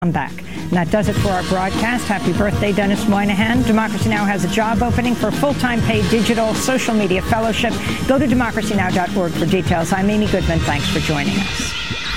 I'm back. And that does it for our broadcast. Happy birthday, Dennis Moynihan. Democracy Now! Has a job opening for full-time paid digital social media fellowship. Go to democracynow.org for details. I'm Amy Goodman. Thanks for joining us.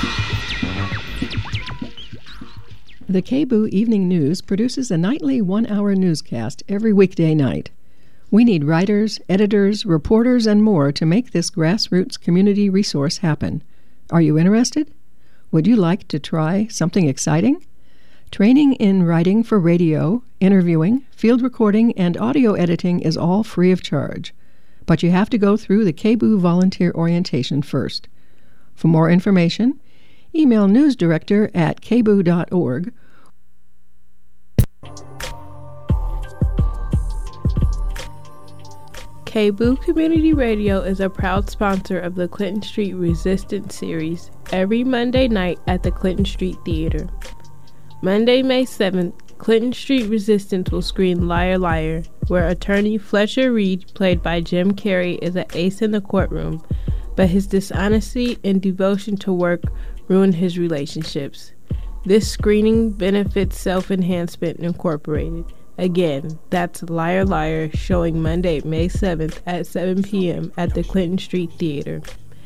The KBOO Evening News produces a nightly one-hour newscast every weekday night. We need writers, editors, reporters, and more to make this grassroots community resource happen. Are you interested? Would you like to try something exciting? Training in writing for radio, interviewing, field recording, and audio editing is all free of charge. But you have to go through the KBOO volunteer orientation first. For more information, email newsdirector@kboo.org. KBOO Community Radio is a proud sponsor of the Clinton Street Resistance series every Monday night at the Clinton Street Theater. Monday, May 7th, Clinton Street Resistance will screen Liar Liar, where attorney Fletcher Reed, played by Jim Carrey, is an ace in the courtroom, but his dishonesty and devotion to work ruin his relationships. This screening benefits Self-Enhancement Incorporated. Again, that's Liar Liar, showing Monday, May 7th at 7 p.m. at the Clinton Street Theater.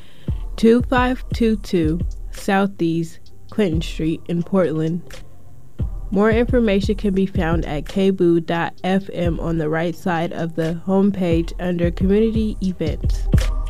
2522 Southeast Clinton Street in Portland. More information can be found at kboo.fm on the right side of the homepage under Community Events.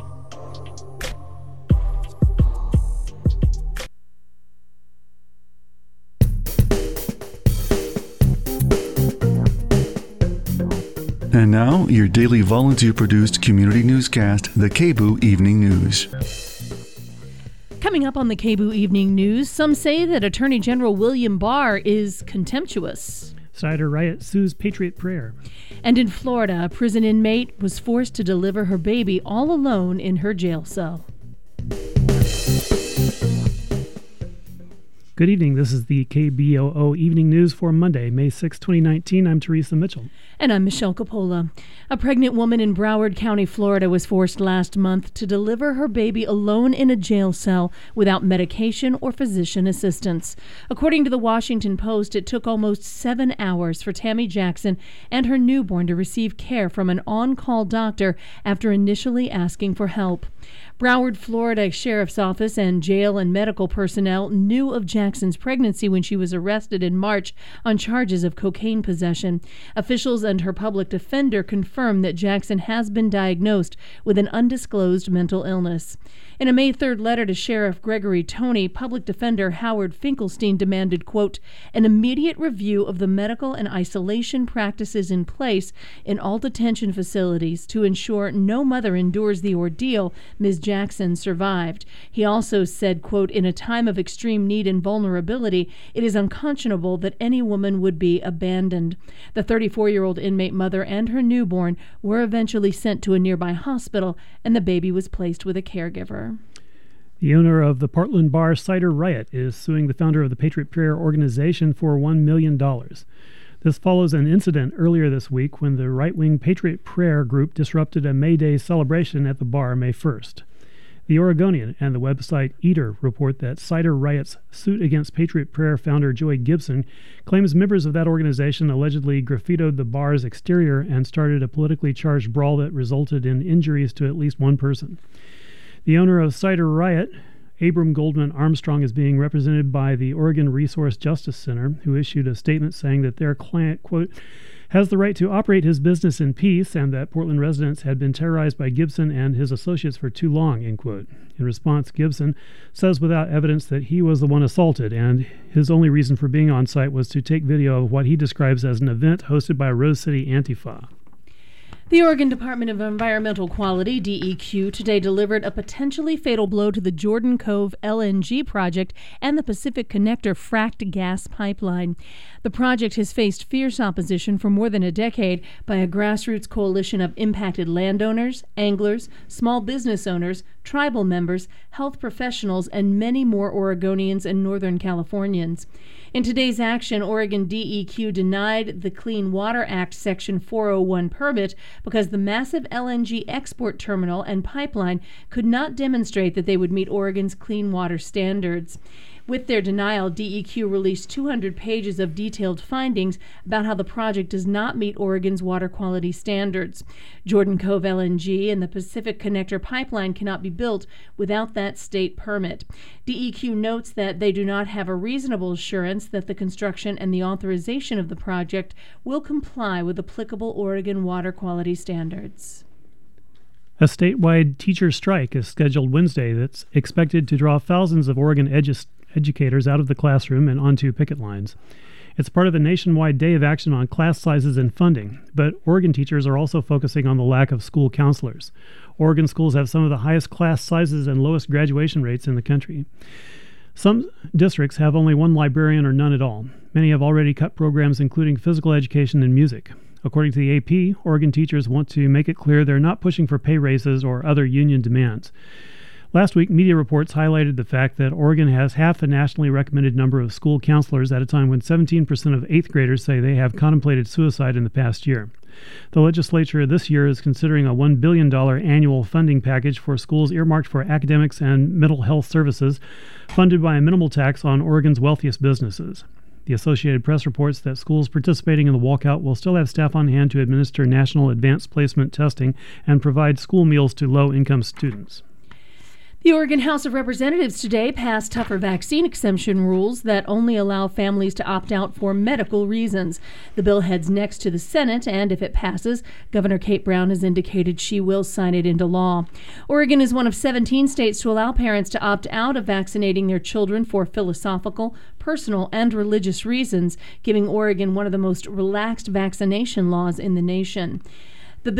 And now, your daily volunteer-produced community newscast, the KBOO Evening News. Coming up on the KBOO Evening News, some say that Attorney General William Barr is contemptuous. Cider riot sues Patriot Prayer. And in Florida, a prison inmate was forced to deliver her baby all alone in her jail cell. Good evening. This is the KBOO Evening News for Monday, May 6, 2019. I'm Teresa Mitchell. And I'm Michelle Coppola. A pregnant woman in Broward County, Florida, was forced last month to deliver her baby alone in a jail cell without medication or physician assistance. According to the Washington Post, it took almost 7 hours for Tammy Jackson and her newborn to receive care from an on-call doctor after initially asking for help. Broward, Florida Sheriff's Office and jail and medical personnel knew of Jackson's pregnancy when she was arrested in March on charges of cocaine possession. Officials and her public defender confirmed that Jackson has been diagnosed with an undisclosed mental illness. In a May 3rd letter to Sheriff Gregory Toney, public defender Howard Finkelstein demanded, quote, an immediate review of the medical and isolation practices in place in all detention facilities to ensure no mother endures the ordeal Ms. Jackson survived. He also said, quote, in a time of extreme need and vulnerability, it is unconscionable that any woman would be abandoned. The 34-year-old inmate mother and her newborn were eventually sent to a nearby hospital, and the baby was placed with a caregiver. The owner of the Portland bar Cider Riot is suing the founder of the Patriot Prayer organization for $1 million. This follows an incident earlier this week when the right-wing Patriot Prayer group disrupted a May Day celebration at the bar May 1st. The Oregonian and the website Eater report that Cider Riot's suit against Patriot Prayer founder Joy Gibson claims members of that organization allegedly graffitied the bar's exterior and started a politically charged brawl that resulted in injuries to at least one person. The owner of Cider Riot, Abram Goldman Armstrong, is being represented by the Oregon Resource Justice Center, who issued a statement saying that their client, quote, has the right to operate his business in peace and that Portland residents had been terrorized by Gibson and his associates for too long, end quote. In response, Gibson says without evidence that he was the one assaulted, and his only reason for being on site was to take video of what he describes as an event hosted by Rose City Antifa. The Oregon Department of Environmental Quality, DEQ, today delivered a potentially fatal blow to the Jordan Cove LNG project and the Pacific Connector fracked gas pipeline. The project has faced fierce opposition for more than a decade by a grassroots coalition of impacted landowners, anglers, small business owners, tribal members, health professionals, and many more Oregonians and Northern Californians. In today's action, Oregon DEQ denied the Clean Water Act Section 401 permit because the massive LNG export terminal and pipeline could not demonstrate that they would meet Oregon's clean water standards. With their denial, DEQ released 200 pages of detailed findings about how the project does not meet Oregon's water quality standards. Jordan Cove LNG and the Pacific Connector pipeline cannot be built without that state permit. DEQ notes that they do not have a reasonable assurance that the construction and the authorization of the project will comply with applicable Oregon water quality standards. A statewide teacher strike is scheduled Wednesday that's expected to draw thousands of Oregon educators out of the classroom and onto picket lines. It's part of a nationwide day of action on class sizes and funding, but Oregon teachers are also focusing on the lack of school counselors. Oregon schools have some of the highest class sizes and lowest graduation rates in the country. Some districts have only one librarian or none at all. Many have already cut programs including physical education and music. According to the AP, Oregon teachers want to make it clear they're not pushing for pay raises or other union demands. Last week, media reports highlighted the fact that Oregon has half the nationally recommended number of school counselors at a time when 17% of 8th graders say they have contemplated suicide in the past year. The legislature this year is considering a $1 billion annual funding package for schools earmarked for academics and mental health services, funded by a minimal tax on Oregon's wealthiest businesses. The Associated Press reports that schools participating in the walkout will still have staff on hand to administer national advanced placement testing and provide school meals to low-income students. The Oregon House of Representatives today passed tougher vaccine exemption rules that only allow families to opt out for medical reasons. The bill heads next to the Senate, and if it passes, Governor Kate Brown has indicated she will sign it into law. Oregon is one of 17 states to allow parents to opt out of vaccinating their children for philosophical, personal, and religious reasons, giving Oregon one of the most relaxed vaccination laws in the nation. If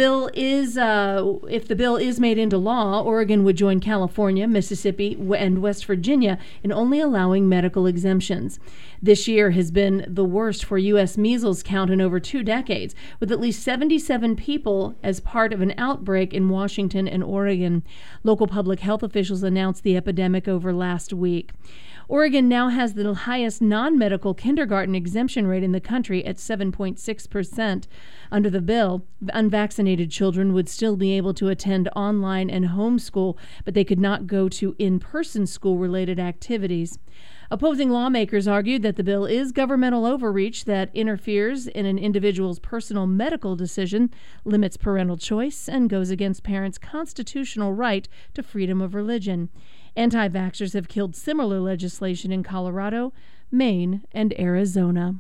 the bill is made into law, Oregon would join California, Mississippi, and West Virginia in only allowing medical exemptions. This year has been the worst for U.S. measles count in over 2 decades, with at least 77 people as part of an outbreak in Washington and Oregon. Local public health officials announced the epidemic over last week. Oregon now has the highest non-medical kindergarten exemption rate in the country at 7.6%. Under the bill, unvaccinated children would still be able to attend online and homeschool, but they could not go to in-person school-related activities. Opposing lawmakers argued that the bill is governmental overreach that interferes in an individual's personal medical decision, limits parental choice, and goes against parents' constitutional right to freedom of religion. Anti-vaxxers have killed similar legislation in Colorado, Maine, and Arizona.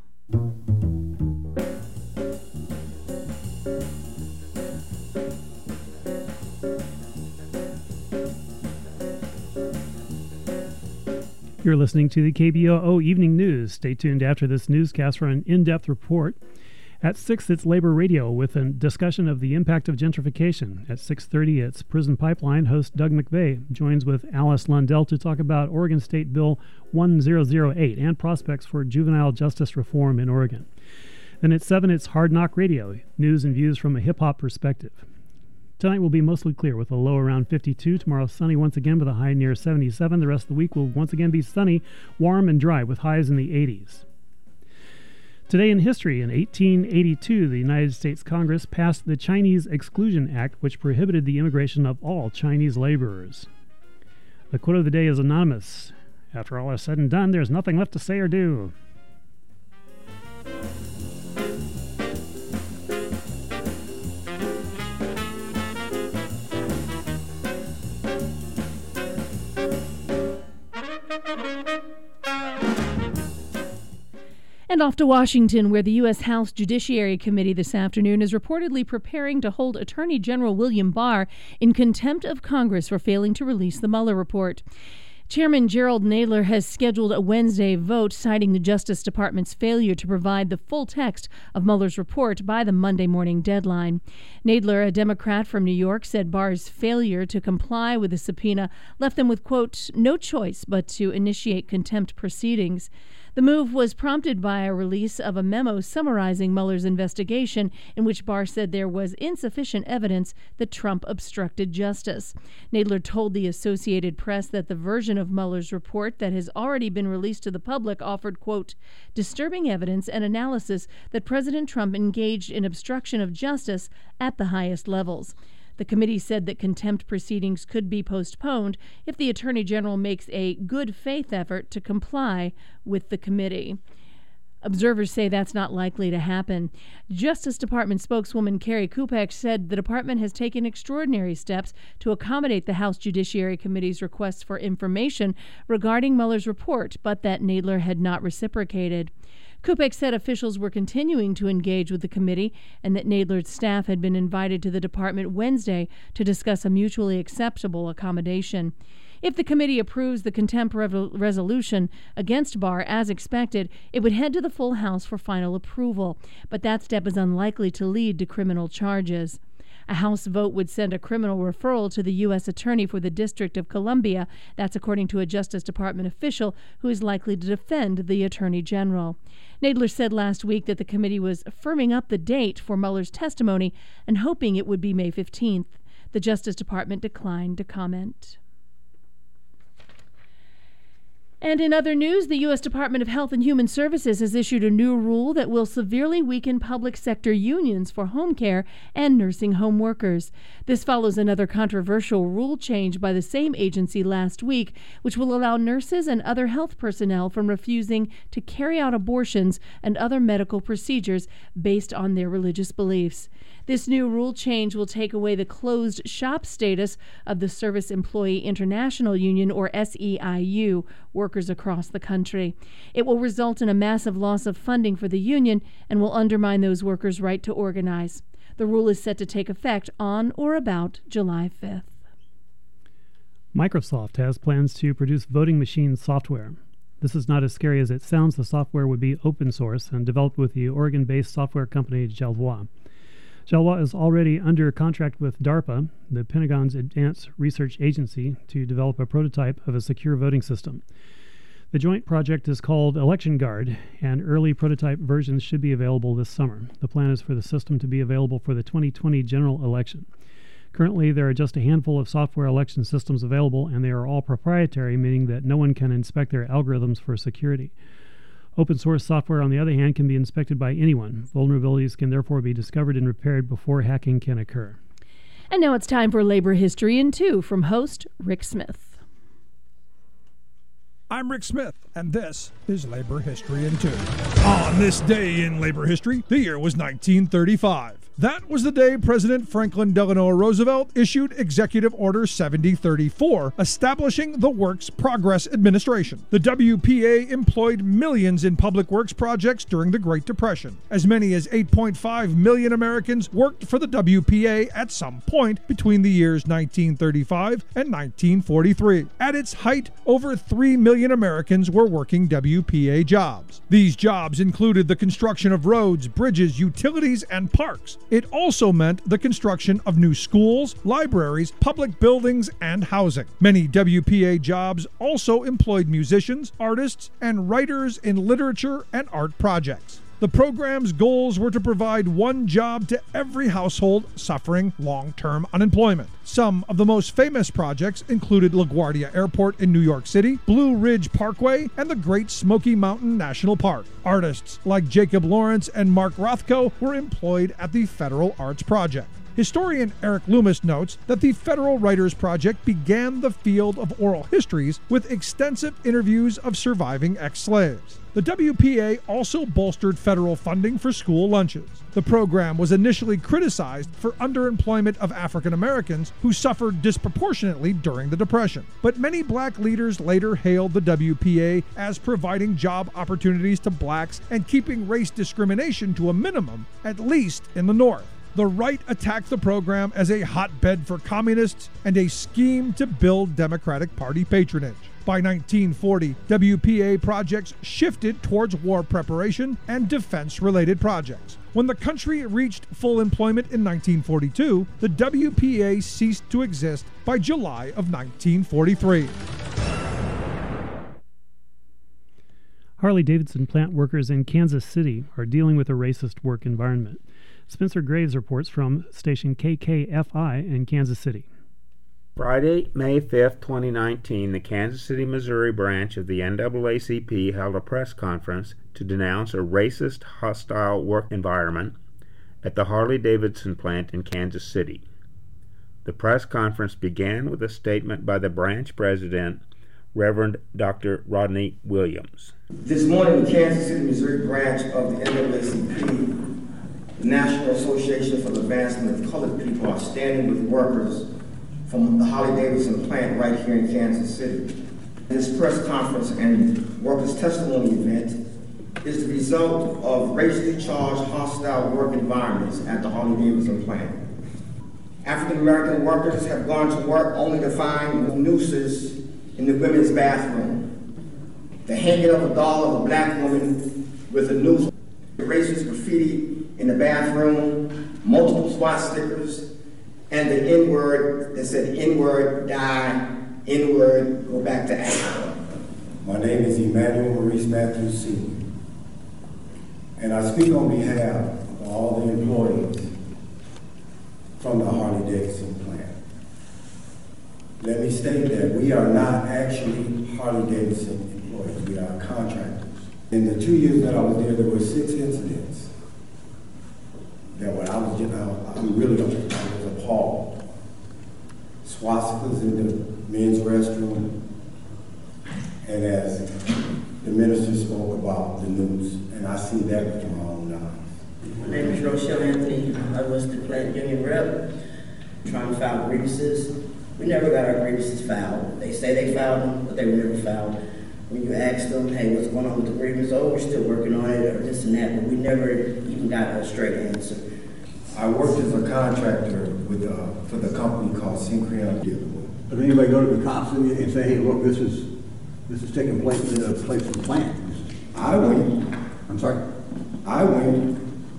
You're listening to the KBOO Evening News. Stay tuned after this newscast for an in-depth report. At 6, it's Labor Radio with a discussion of the impact of gentrification. At 6:30, it's Prison Pipeline. Host Doug McVeigh joins with Alice Lundell to talk about Oregon State Bill 1008 and prospects for juvenile justice reform in Oregon. Then at 7, it's Hard Knock Radio, news and views from a hip-hop perspective. Tonight will be mostly clear with a low around 52. Tomorrow sunny once again with a high near 77. The rest of the week will once again be sunny, warm, and dry with highs in the 80s. Today in history, in 1882, the United States Congress passed the Chinese Exclusion Act, which prohibited the immigration of all Chinese laborers. The quote of the day is anonymous. After all is said and done, there's nothing left to say or do. And off to Washington, where the U.S. House Judiciary Committee this afternoon is reportedly preparing to hold Attorney General William Barr in contempt of Congress for failing to release the Mueller report. Chairman Gerald Nadler has scheduled a Wednesday vote citing the Justice Department's failure to provide the full text of Mueller's report by the Monday morning deadline. Nadler, a Democrat from New York, said Barr's failure to comply with the subpoena left them with, quote, no choice but to initiate contempt proceedings. The move was prompted by a release of a memo summarizing Mueller's investigation in which Barr said there was insufficient evidence that Trump obstructed justice. Nadler told the Associated Press that the version of Mueller's report that has already been released to the public offered, quote, disturbing evidence and analysis that President Trump engaged in obstruction of justice at the highest levels. The committee said that contempt proceedings could be postponed if the Attorney General makes a good faith effort to comply with the committee. Observers say that's not likely to happen. Justice Department spokeswoman Carrie Kupek said the department has taken extraordinary steps to accommodate the House Judiciary Committee's requests for information regarding Mueller's report, but that Nadler had not reciprocated. Kupek said officials were continuing to engage with the committee and that Nadler's staff had been invited to the department Wednesday to discuss a mutually acceptable accommodation. If the committee approves the contempt resolution against Barr as expected, it would head to the full House for final approval, but that step is unlikely to lead to criminal charges. A House vote would send a criminal referral to the U.S. Attorney for the District of Columbia. That's according to a Justice Department official who is likely to defend the Attorney General. Nadler said last week that the committee was firming up the date for Mueller's testimony and hoping it would be May 15th. The Justice Department declined to comment. And in other news, the U.S. Department of Health and Human Services has issued a new rule that will severely weaken public sector unions for home care and nursing home workers. This follows another controversial rule change by the same agency last week, which will allow nurses and other health personnel from refusing to carry out abortions and other medical procedures based on their religious beliefs. This new rule change will take away the closed shop status of the Service Employee International Union, or SEIU, workers across the country. It will result in a massive loss of funding for the union and will undermine those workers' right to organize. The rule is set to take effect on or about July 5th. Microsoft has plans to produce voting machine software. This is not as scary as it sounds. The software would be open source and developed with the Oregon-based software company Jalwa. Jalwa is already under contract with DARPA, the Pentagon's Advanced Research Agency, to develop a prototype of a secure voting system. The joint project is called Election Guard, and early prototype versions should be available this summer. The plan is for the system to be available for the 2020 general election. Currently, there are just a handful of software election systems available, and they are all proprietary, meaning that no one can inspect their algorithms for security. Open source software, on the other hand, can be inspected by anyone. Vulnerabilities can therefore be discovered and repaired before hacking can occur. And now it's time for Labor History in 2 from host Rick Smith. I'm Rick Smith, and this is Labor History in 2. On this day in labor history, the year was 1935. That was the day President Franklin Delano Roosevelt issued Executive Order 7034, establishing the Works Progress Administration. The WPA employed millions in public works projects during the Great Depression. As many as 8.5 million Americans worked for the WPA at some point between the years 1935 and 1943. At its height, over 3 million Americans were working WPA jobs. These jobs included the construction of roads, bridges, utilities, and parks. It also meant the construction of new schools, libraries, public buildings, and housing. Many WPA jobs also employed musicians, artists, and writers in literature and art projects. The program's goals were to provide one job to every household suffering long-term unemployment. Some of the most famous projects included LaGuardia Airport in New York City, Blue Ridge Parkway, and the Great Smoky Mountain National Park. Artists like Jacob Lawrence and Mark Rothko were employed at the Federal Arts Project. Historian Eric Loomis notes that the Federal Writers Project began the field of oral histories with extensive interviews of surviving ex-slaves. The WPA also bolstered federal funding for school lunches. The program was initially criticized for underemployment of African Americans who suffered disproportionately during the Depression. But many black leaders later hailed the WPA as providing job opportunities to blacks and keeping race discrimination to a minimum, at least in the North. The right attacked the program as a hotbed for communists and a scheme to build Democratic Party patronage. By 1940, WPA projects shifted towards war preparation and defense-related projects. When the country reached full employment in 1942, the WPA ceased to exist by July of 1943. Harley-Davidson plant workers in Kansas City are dealing with a racist work environment. Spencer Graves reports from station KKFI in Kansas City. Friday, May 5, 2019, the Kansas City, Missouri branch of the NAACP held a press conference to denounce a racist, hostile work environment at the Harley-Davidson plant in Kansas City. The press conference began with a statement by the branch president, Reverend Dr. Rodney Williams. This morning, the Kansas City, Missouri branch of the NAACP, the National Association for the Advancement of Colored People, are standing with workers from the Harley-Davidson plant right here in Kansas City. This press conference and workers' testimony event is the result of racially charged hostile work environments at the Harley-Davidson plant. African-American workers have gone to work only to find nooses in the women's bathroom, the hanging of a doll of a black woman with a noose, racist graffiti in the bathroom, multiple SWAT stickers, and the N-word that said N-word, die, N-word, go back to Africa. My name is Emmanuel Maurice Matthews Sr., and I speak on behalf of all the employees from the Harley-Davidson plant. Let me state that we are not actually Harley-Davidson employees, we are contractors. In the 2 years that I was there were 6 incidents that when I was appalled. Swastikas in the men's restroom, and as the minister spoke about the news, and I see that with my own eyes. My name is Rochelle Anthony. I was the plant union rep, trying to file grievances. We never got our grievances filed. They say they filed them, but they were never filed. When you ask them, hey, what's going on with the grievance? Oh, we're still working on it, or this and that, but we never even got a straight answer. I worked as a contractor with for the company called Syncreon. Does anybody go to the cops and say, hey, look, this is taking place in the plant? I went. I'm sorry? I went,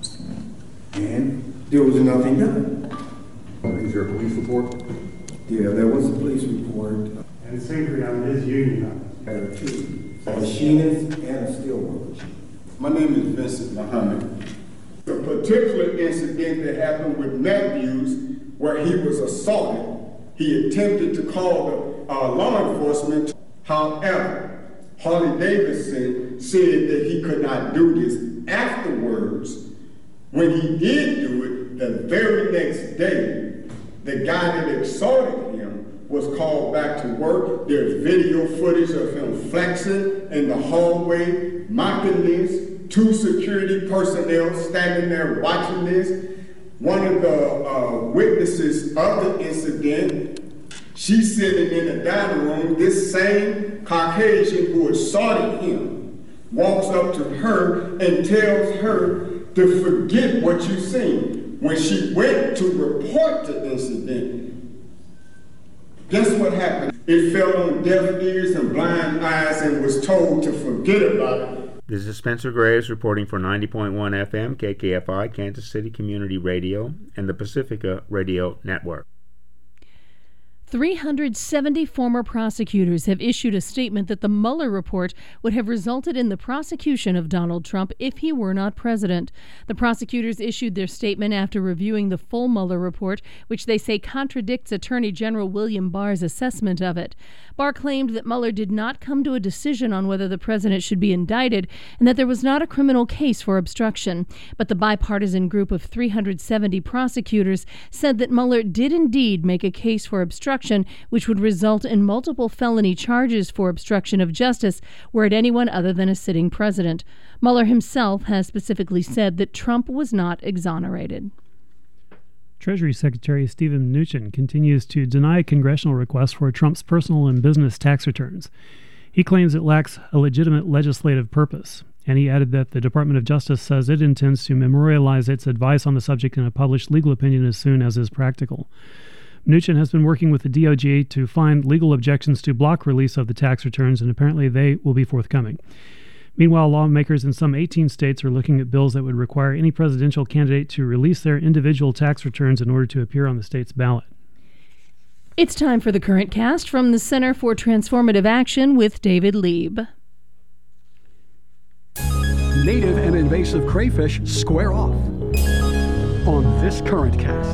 and there was nothing done. Is there a police report? Yeah, there was a police report. And Syncreon is unionized. There are 2, a machinist and a steel worker. My name is Vincent Muhammad. The particular incident that happened with Matthews, where he was assaulted, he attempted to call the law enforcement. However, Harley-Davidson said that he could not do this. Afterwards, when he did do it, the very next day, the guy that assaulted him was called back to work. There's video footage of him flexing in the hallway, mocking this. 2 security personnel standing there watching this. One of the witnesses of the incident, she's sitting in the dining room. This same Caucasian who assaulted him walks up to her and tells her to forget what you've seen. When she went to report the incident, guess what happened? It fell on deaf ears and blind eyes and was told to forget about it. This is Spencer Graves reporting for 90.1 FM KKFI, Kansas City Community Radio, and the Pacifica Radio Network. 370 former prosecutors have issued a statement that the Mueller report would have resulted in the prosecution of Donald Trump if he were not president. The prosecutors issued their statement after reviewing the full Mueller report, which they say contradicts Attorney General William Barr's assessment of it. Barr claimed that Mueller did not come to a decision on whether the president should be indicted and that there was not a criminal case for obstruction. But the bipartisan group of 370 prosecutors said that Mueller did indeed make a case for obstruction, which would result in multiple felony charges for obstruction of justice were it anyone other than a sitting president. Mueller himself has specifically said that Trump was not exonerated. Treasury Secretary Steven Mnuchin continues to deny congressional requests for Trump's personal and business tax returns. He claims it lacks a legitimate legislative purpose, and he added that the Department of Justice says it intends to memorialize its advice on the subject in a published legal opinion as soon as is practical. Mnuchin has been working with the DOJ to find legal objections to block release of the tax returns, and apparently they will be forthcoming. Meanwhile, lawmakers in some 18 states are looking at bills that would require any presidential candidate to release their individual tax returns in order to appear on the state's ballot. It's time for the current cast from the Center for Transformative Action with David Lieb. Native and invasive crayfish square off on this current cast.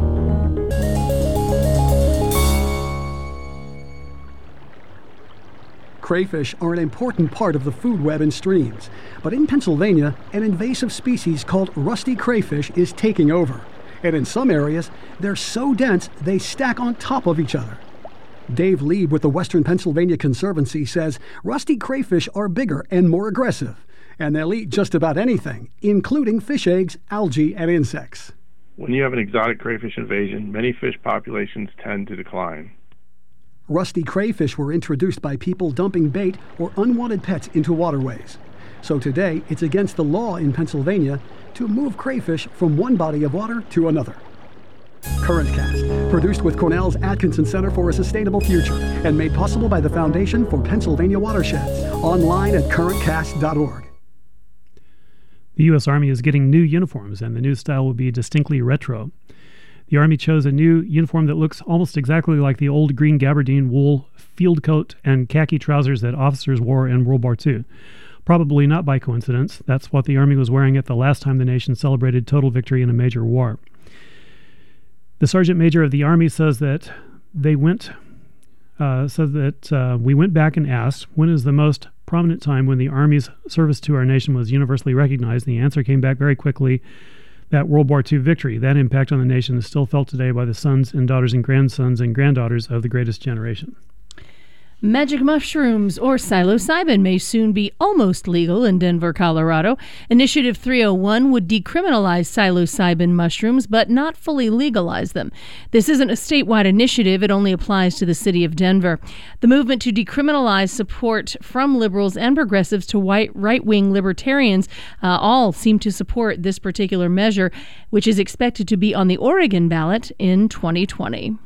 Crayfish are an important part of the food web in streams, but in Pennsylvania, an invasive species called rusty crayfish is taking over. and in some areas, they're so dense they stack on top of each other. Dave Lieb with the Western Pennsylvania Conservancy says rusty crayfish are bigger and more aggressive, and they'll eat just about anything, including fish eggs, algae, and insects. When you have an exotic crayfish invasion, many fish populations tend to decline. Rusty crayfish were introduced by people dumping bait or unwanted pets into waterways. So today, it's against the law in Pennsylvania to move crayfish from one body of water to another. CurrentCast, produced with Cornell's Atkinson Center for a Sustainable Future and made possible by the Foundation for Pennsylvania Watersheds. Online at currentcast.org. The U.S. Army is getting new uniforms, and the new style will be distinctly retro. The Army chose a new uniform that looks almost exactly like the old green gabardine wool field coat and khaki trousers that officers wore in World War II. Probably not by coincidence. That's what the Army was wearing at the last time the nation celebrated total victory in a major war. The Sergeant Major of the Army says that we went back and asked, when is the most prominent time when the Army's service to our nation was universally recognized? And the answer came back very quickly: that World War II victory. That impact on the nation is still felt today by the sons and daughters and grandsons and granddaughters of the greatest generation. Magic mushrooms, or psilocybin, may soon be almost legal in Denver, Colorado. Initiative 301 would decriminalize psilocybin mushrooms, but not fully legalize them. This isn't a statewide initiative. It only applies to the city of Denver. The movement to decriminalize support from liberals and progressives to right-wing libertarians all seem to support this particular measure, which is expected to be on the Oregon ballot in 2020.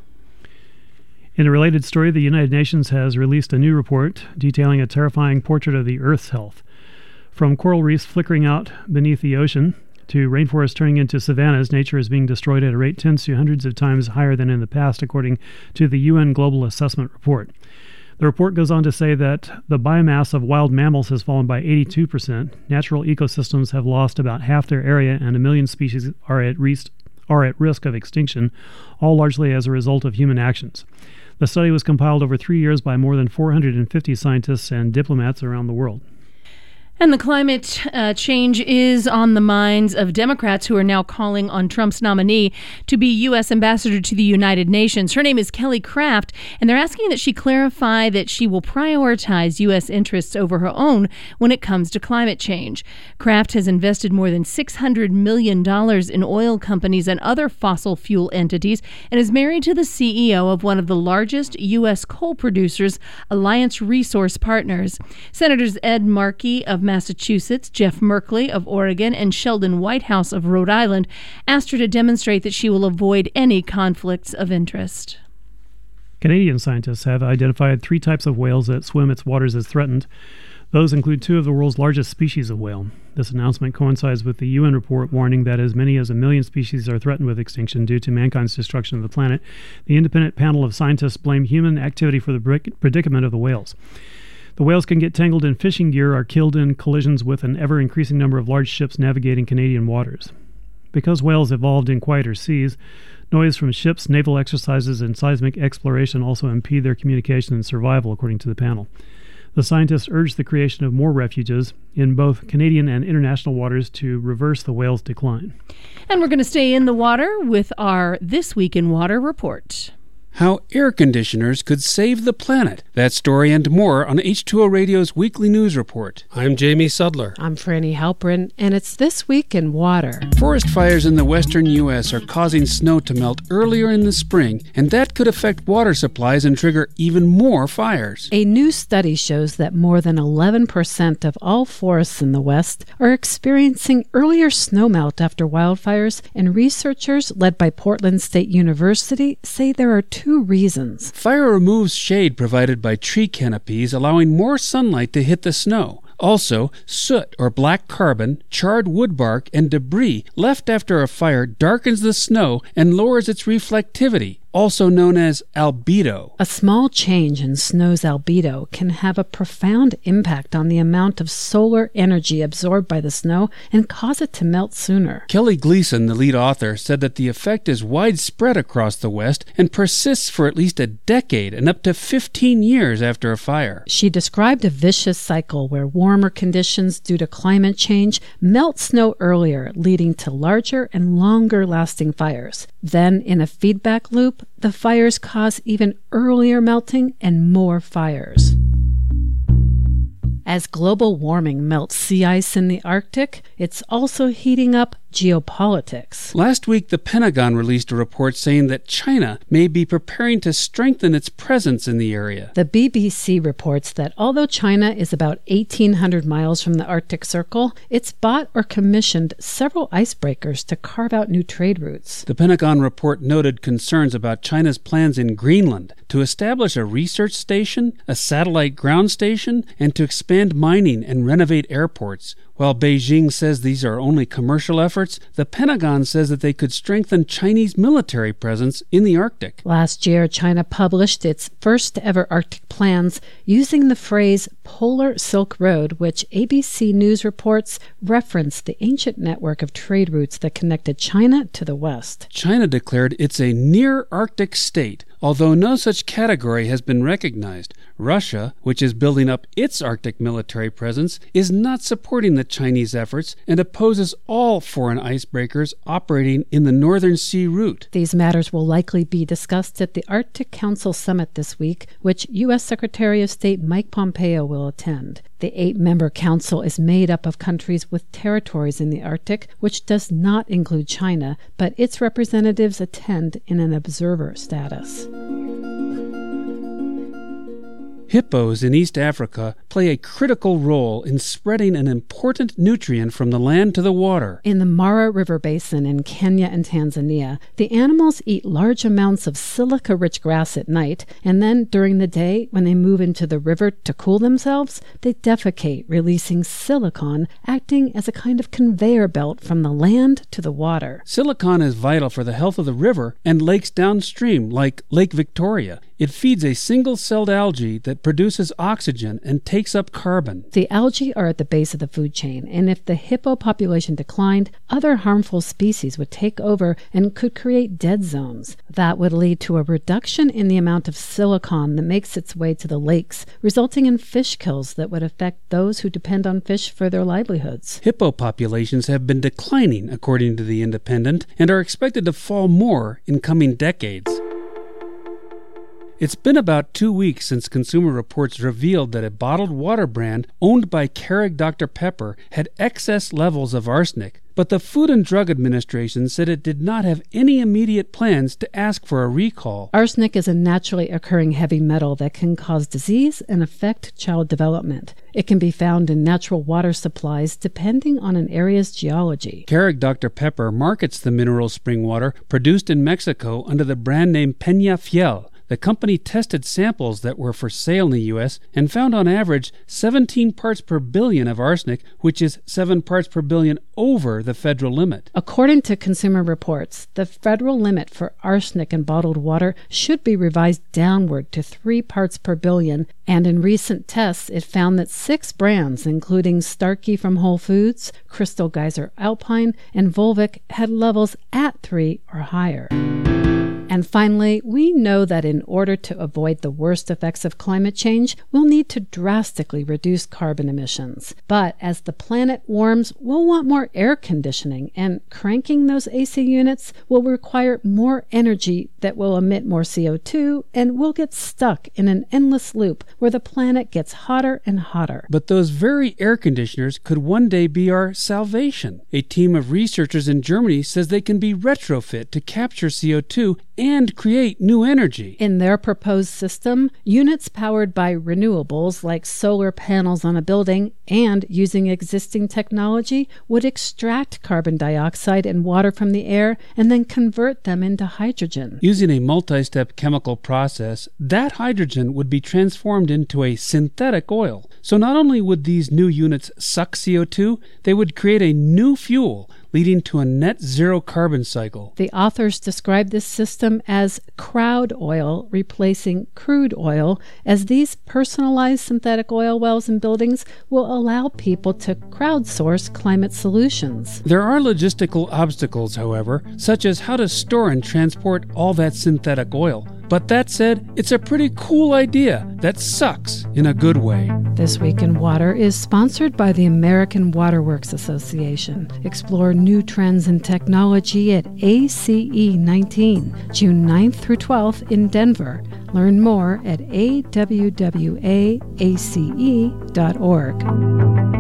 In a related story, the United Nations has released a new report detailing a terrifying portrait of the Earth's health. From coral reefs flickering out beneath the ocean to rainforests turning into savannas, nature is being destroyed at a rate tens to hundreds of times higher than in the past, according to the UN Global Assessment Report. The report goes on to say that the biomass of wild mammals has fallen by 82%, natural ecosystems have lost about half their area, and 1 million species are at risk of extinction, all largely as a result of human actions. The study was compiled over 3 years by more than 450 scientists and diplomats around the world. And the climate change is on the minds of Democrats, who are now calling on Trump's nominee to be U.S. ambassador to the United Nations. Her name is Kelly Craft, and they're asking that she clarify that she will prioritize U.S. interests over her own when it comes to climate change. Craft has invested more than $600 million in oil companies and other fossil fuel entities and is married to the CEO of one of the largest U.S. coal producers, Alliance Resource Partners. Senators Ed Markey of Massachusetts, Jeff Merkley of Oregon, and Sheldon Whitehouse of Rhode Island asked her to demonstrate that she will avoid any conflicts of interest. Canadian scientists have identified 3 types of whales that swim its waters as threatened. Those include 2 of the world's largest species of whale. This announcement coincides with the UN report warning that as many as 1 million species are threatened with extinction due to mankind's destruction of the planet. The independent panel of scientists blame human activity for the predicament of the whales. The whales can get tangled in fishing gear, are killed in collisions with an ever-increasing number of large ships navigating Canadian waters. Because whales evolved in quieter seas, noise from ships, naval exercises, and seismic exploration also impede their communication and survival, according to the panel. The scientists urged the creation of more refuges in both Canadian and international waters to reverse the whales' decline. And we're going to stay in the water with our This Week in Water report. How air conditioners could save the planet. That story and more on H2O Radio's weekly news report. I'm Jamie Sudler. I'm Franny Halperin, and it's This Week in Water. Forest fires in the western U.S. are causing snow to melt earlier in the spring, and that could affect water supplies and trigger even more fires. A new study shows that more than 11% of all forests in the West are experiencing earlier snowmelt after wildfires, and researchers led by Portland State University say there are 2 reasons. Fire removes shade provided by tree canopies, allowing more sunlight to hit the snow. Also, soot or black carbon, charred wood bark, and debris left after a fire darkens the snow and lowers its reflectivity. also known as albedo. A small change in snow's albedo can have a profound impact on the amount of solar energy absorbed by the snow and cause it to melt sooner. Kelly Gleason, the lead author, said that the effect is widespread across the West and persists for at least a decade and up to 15 years after a fire. She described a vicious cycle where warmer conditions due to climate change melt snow earlier, leading to larger and longer-lasting fires. Then, in a feedback loop, the fires cause even earlier melting and more fires. As global warming melts sea ice in the Arctic, it's also heating up geopolitics. Last week, the Pentagon released a report saying that China may be preparing to strengthen its presence in the area. The BBC reports that although China is about 1,800 miles from the Arctic Circle, it's bought or commissioned several icebreakers to carve out new trade routes. The Pentagon report noted concerns about China's plans in Greenland to establish a research station, a satellite ground station, and to expand mining and renovate airports. While Beijing says these are only commercial efforts, the Pentagon says that they could strengthen Chinese military presence in the Arctic. Last year, China published its first-ever Arctic plans using the phrase Polar Silk Road, which ABC News reports referenced the ancient network of trade routes that connected China to the West. China declared it's a near-Arctic state, although no such category has been recognized. Russia, which is building up its Arctic military presence, is not supporting the Chinese efforts and opposes all foreign icebreakers operating in the Northern Sea route. These matters will likely be discussed at the Arctic Council Summit this week, which U.S. Secretary of State Mike Pompeo will attend. The 8-member council is made up of countries with territories in the Arctic, which does not include China, but its representatives attend in an observer status. Hippos in East Africa play a critical role in spreading an important nutrient from the land to the water. In the Mara River Basin in Kenya and Tanzania, the animals eat large amounts of silica-rich grass at night, and then during the day, when they move into the river to cool themselves, they defecate, releasing silicon, acting as a kind of conveyor belt from the land to the water. Silicon is vital for the health of the river and lakes downstream, like Lake Victoria. It feeds a single-celled algae that produces oxygen and takes up carbon. The algae are at the base of the food chain, and if the hippo population declined, other harmful species would take over and could create dead zones. That would lead to a reduction in the amount of silicon that makes its way to the lakes, resulting in fish kills that would affect those who depend on fish for their livelihoods. Hippo populations have been declining, according to The Independent, and are expected to fall more in coming decades. It's been about 2 weeks since Consumer Reports revealed that a bottled water brand owned by Keurig Dr. Pepper had excess levels of arsenic, but the Food and Drug Administration said it did not have any immediate plans to ask for a recall. Arsenic is a naturally occurring heavy metal that can cause disease and affect child development. It can be found in natural water supplies depending on an area's geology. Keurig Dr. Pepper markets the mineral spring water produced in Mexico under the brand name Peñafiel. The company tested samples that were for sale in the U.S. and found on average 17 parts per billion of arsenic, which is 7 parts per billion over the federal limit. According to Consumer Reports, the federal limit for arsenic in bottled water should be revised downward to 3 parts per billion, and in recent tests it found that 6 brands, including Starkey from Whole Foods, Crystal Geyser Alpine, and Volvic, had levels at 3 or higher. And finally, we know that in order to avoid the worst effects of climate change, we'll need to drastically reduce carbon emissions. But as the planet warms, we'll want more air conditioning, and cranking those AC units will require more energy that will emit more CO2, and we'll get stuck in an endless loop where the planet gets hotter and hotter. But those very air conditioners could one day be our salvation. A team of researchers in Germany says they can be retrofit to capture CO2 and create new energy. In their proposed system, units powered by renewables like solar panels on a building and using existing technology would extract carbon dioxide and water from the air and then convert them into hydrogen. Using a multi-step chemical process, that hydrogen would be transformed into a synthetic oil. So not only would these new units suck CO2, they would create a new fuel, leading to a net zero carbon cycle. The authors describe this system as crowd oil replacing crude oil, as these personalized synthetic oil wells and buildings will allow people to crowdsource climate solutions. There are logistical obstacles, however, such as how to store and transport all that synthetic oil. But that said, it's a pretty cool idea that sucks in a good way. This Week in Water is sponsored by the American Waterworks Association. Explore new trends in technology at ACE19, June 9th through 12th in Denver. Learn more at awwace.org.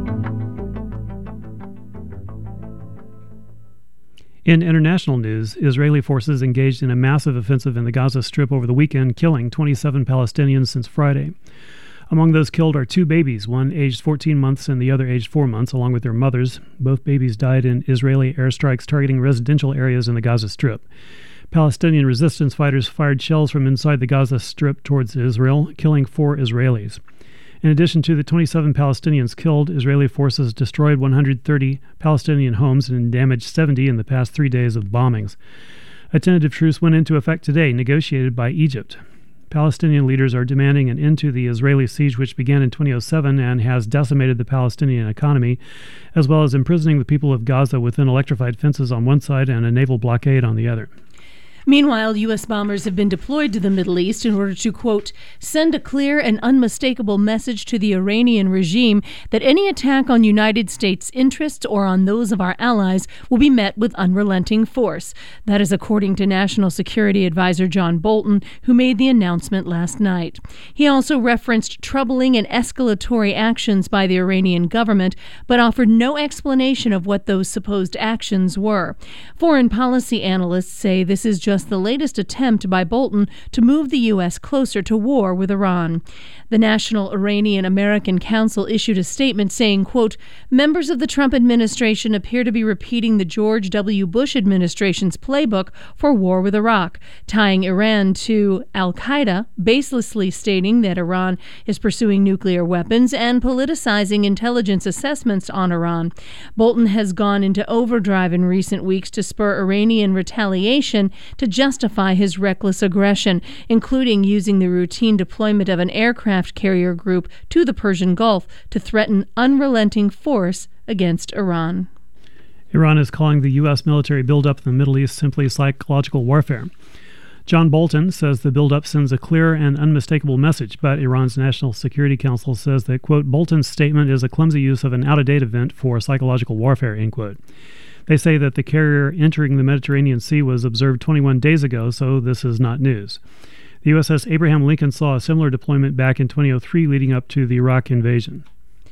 In international news, Israeli forces engaged in a massive offensive in the Gaza Strip over the weekend, killing 27 Palestinians since Friday. Among those killed are 2 babies, one aged 14 months and the other aged 4 months, along with their mothers. Both babies died in Israeli airstrikes targeting residential areas in the Gaza Strip. Palestinian resistance fighters fired shells from inside the Gaza Strip towards Israel, killing 4 Israelis. In addition to the 27 Palestinians killed, Israeli forces destroyed 130 Palestinian homes and damaged 70 in the past 3 days of bombings. A tentative truce went into effect today, negotiated by Egypt. Palestinian leaders are demanding an end to the Israeli siege, which began in 2007 and has decimated the Palestinian economy, as well as imprisoning the people of Gaza within electrified fences on one side and a naval blockade on the other. Meanwhile, U.S. bombers have been deployed to the Middle East in order to, quote, send a clear and unmistakable message to the Iranian regime that any attack on United States interests or on those of our allies will be met with unrelenting force. That is according to National Security Advisor John Bolton, who made the announcement last night. He also referenced troubling and escalatory actions by the Iranian government, but offered no explanation of what those supposed actions were. Foreign policy analysts say this is just the latest attempt by Bolton to move the U.S. closer to war with Iran. The National Iranian American Council issued a statement saying, quote, members of the Trump administration appear to be repeating the George W. Bush administration's playbook for war with Iraq, tying Iran to al-Qaeda, baselessly stating that Iran is pursuing nuclear weapons and politicizing intelligence assessments on Iran. Bolton has gone into overdrive in recent weeks to spur Iranian retaliation to justify his reckless aggression, including using the routine deployment of an aircraft carrier group to the Persian Gulf to threaten unrelenting force against Iran. Iran is calling the U.S. military buildup in the Middle East simply psychological warfare. John Bolton says the buildup sends a clear and unmistakable message, but Iran's National Security Council says that, quote, Bolton's statement is a clumsy use of an out-of-date event for psychological warfare, end quote. They say that the carrier entering the Mediterranean Sea was observed 21 days ago, so this is not news. The USS Abraham Lincoln saw a similar deployment back in 2003 leading up to the Iraq invasion.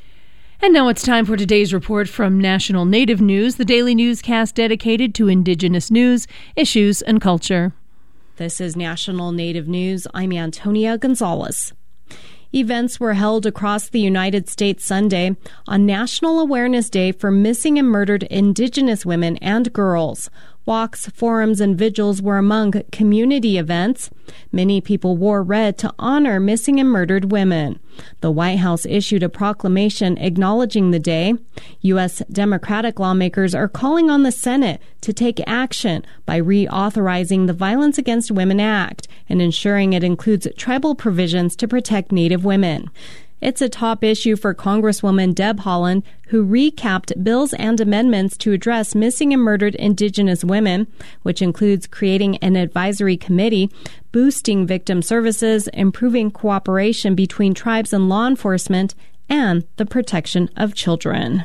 And now it's time for today's report from National Native News, the daily newscast dedicated to Indigenous news, issues, and culture. This is National Native News. I'm Antonia Gonzalez. Events were held across the United States Sunday on National Awareness Day for Missing and Murdered Indigenous Women and Girls. Walks, forums, and vigils were among community events. Many people wore red to honor missing and murdered women. The White House issued a proclamation acknowledging the day. U.S. Democratic lawmakers are calling on the Senate to take action by reauthorizing the Violence Against Women Act and ensuring it includes tribal provisions to protect Native women. It's a top issue for Congresswoman Deb Haaland, who recapped bills and amendments to address missing and murdered Indigenous women, which includes creating an advisory committee, boosting victim services, improving cooperation between tribes and law enforcement, and the protection of children.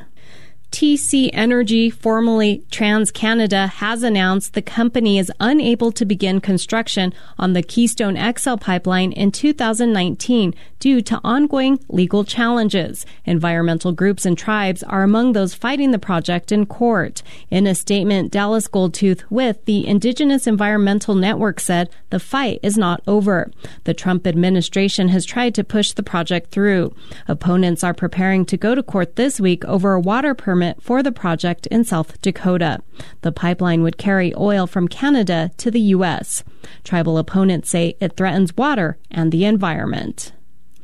TC Energy, formerly TransCanada, has announced the company is unable to begin construction on the Keystone XL pipeline in 2019 due to ongoing legal challenges. Environmental groups and tribes are among those fighting the project in court. In a statement, Dallas Goldtooth with the Indigenous Environmental Network said the fight is not over. The Trump administration has tried to push the project through. Opponents are preparing to go to court this week over a water permit for the project in South Dakota. The pipeline would carry oil from Canada to the U.S. Tribal opponents say it threatens water and the environment.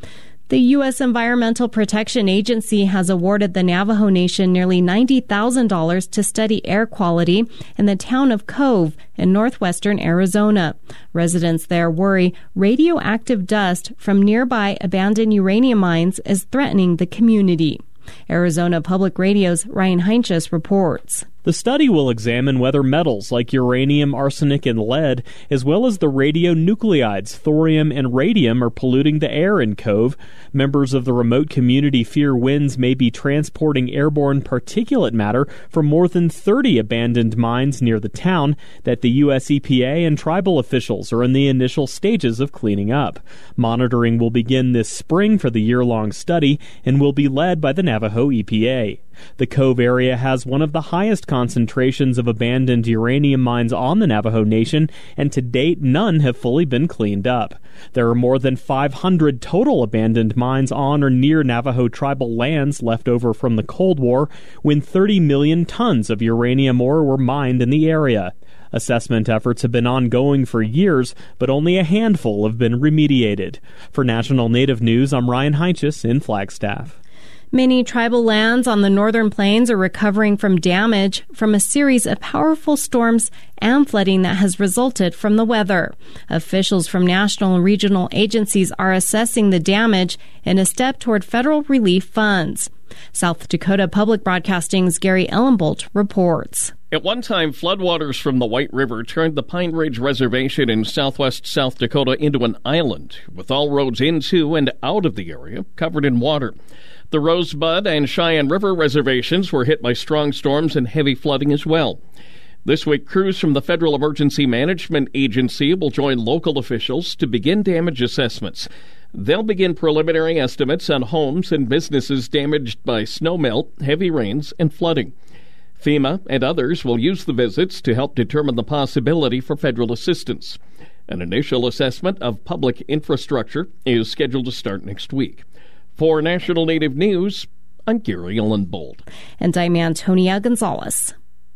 The U.S. Environmental Protection Agency has awarded the Navajo Nation nearly $90,000 to study air quality in the town of Cove in northwestern Arizona. Residents there worry radioactive dust from nearby abandoned uranium mines is threatening the community. Arizona Public Radio's Ryan Heinches reports. The study will examine whether metals like uranium, arsenic, and lead, as well as the radionuclides thorium and radium, are polluting the air in Cove. Members of the remote community fear winds may be transporting airborne particulate matter from more than 30 abandoned mines near the town that the U.S. EPA and tribal officials are in the initial stages of cleaning up. Monitoring will begin this spring for the year-long study and will be led by the Navajo EPA. The Cove area has one of the highest concentrations of abandoned uranium mines on the Navajo Nation, and to date, none have fully been cleaned up. There are more than 500 total abandoned mines on or near Navajo tribal lands left over from the Cold War, when 30 million tons of uranium ore were mined in the area. Assessment efforts have been ongoing for years, but only a handful have been remediated. For National Native News, I'm Ryan Heinches in Flagstaff. Many tribal lands on the northern plains are recovering from damage from a series of powerful storms and flooding that has resulted from the weather. Officials from national and regional agencies are assessing the damage in a step toward federal relief funds. South Dakota Public Broadcasting's Gary Ellenbolt reports. At one time, floodwaters from the White River turned the Pine Ridge Reservation in southwest South Dakota into an island, with all roads into and out of the area covered in water. The Rosebud and Cheyenne River reservations were hit by strong storms and heavy flooding as well. This week, crews from the Federal Emergency Management Agency will join local officials to begin damage assessments. They'll begin preliminary estimates on homes and businesses damaged by snowmelt, heavy rains, and flooding. FEMA and others will use the visits to help determine the possibility for federal assistance. An initial assessment of public infrastructure is scheduled to start next week. For National Native News, I'm Gary Ellenbolt. And I'm Antonia Gonzalez.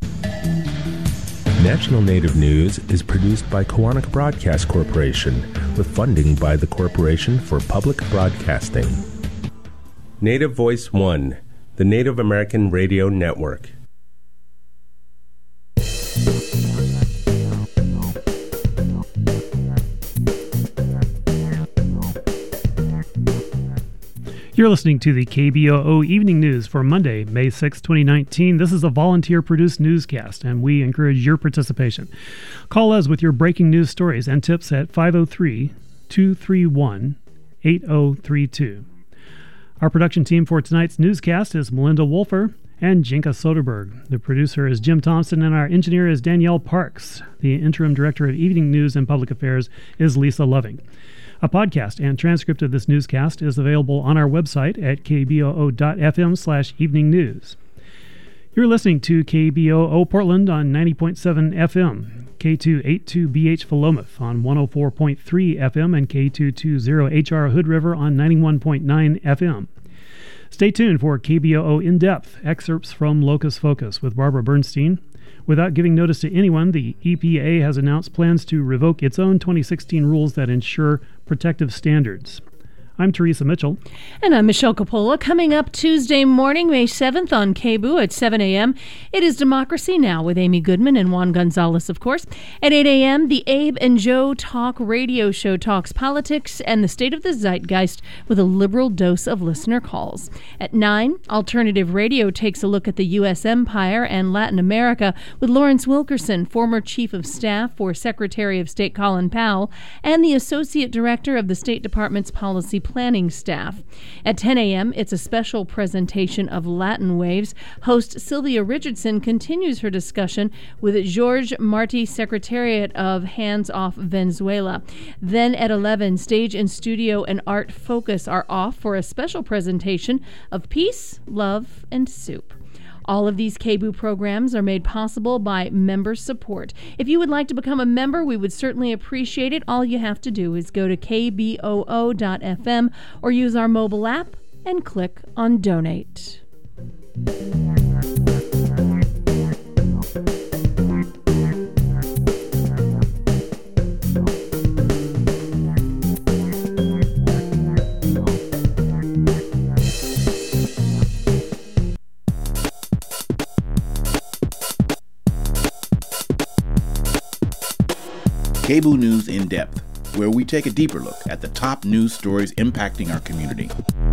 National Native News is produced by Koahnic Broadcast Corporation with funding by the Corporation for Public Broadcasting. Native Voice One, the Native American Radio Network. You're listening to the KBOO Evening News for Monday, May 6, 2019. This is a volunteer-produced newscast, and we encourage your participation. Call us with your breaking news stories and tips at 503-231-8032. Our production team for tonight's newscast is Melinda Wolfer and Jinka Soderberg. The producer is Jim Thompson, and our engineer is Danielle Parks. The interim director of Evening News and Public Affairs is Lisa Loving. A podcast and transcript of this newscast is available on our website at kboo.fm/evening news. You're listening to KBOO Portland on 90.7 FM, K282BH Philomath on 104.3 FM, and K220HR Hood River on 91.9 FM. Stay tuned for KBOO In-Depth, excerpts from Locus Focus with Barbara Bernstein. Without giving notice to anyone, the EPA has announced plans to revoke its own 2016 rules that ensure protective standards. I'm Teresa Mitchell. And I'm Michelle Coppola. Coming up Tuesday morning, May 7th on KBOO at 7 a.m., it is Democracy Now! With Amy Goodman and Juan Gonzalez, of course. At 8 a.m., the Abe and Joe Talk radio show talks politics and the state of the zeitgeist with a liberal dose of listener calls. At 9, Alternative Radio takes a look at the U.S. empire and Latin America with Lawrence Wilkerson, former Chief of Staff for Secretary of State Colin Powell, and the Associate Director of the State Department's Policy Planning staff. At 10 a.m., it's a special presentation of Latin Waves. Host Sylvia Richardson continues her discussion with George Marti, Secretariat of Hands Off Venezuela. Then at 11, Stage and Studio and Art Focus are off for a special presentation of Peace, Love, and Soup. All of these KBOO programs are made possible by member support. If you would like to become a member, we would certainly appreciate it. All you have to do is go to kboo.fm or use our mobile app and click on Donate. KBOO News In Depth, where we take a deeper look at the top news stories impacting our community.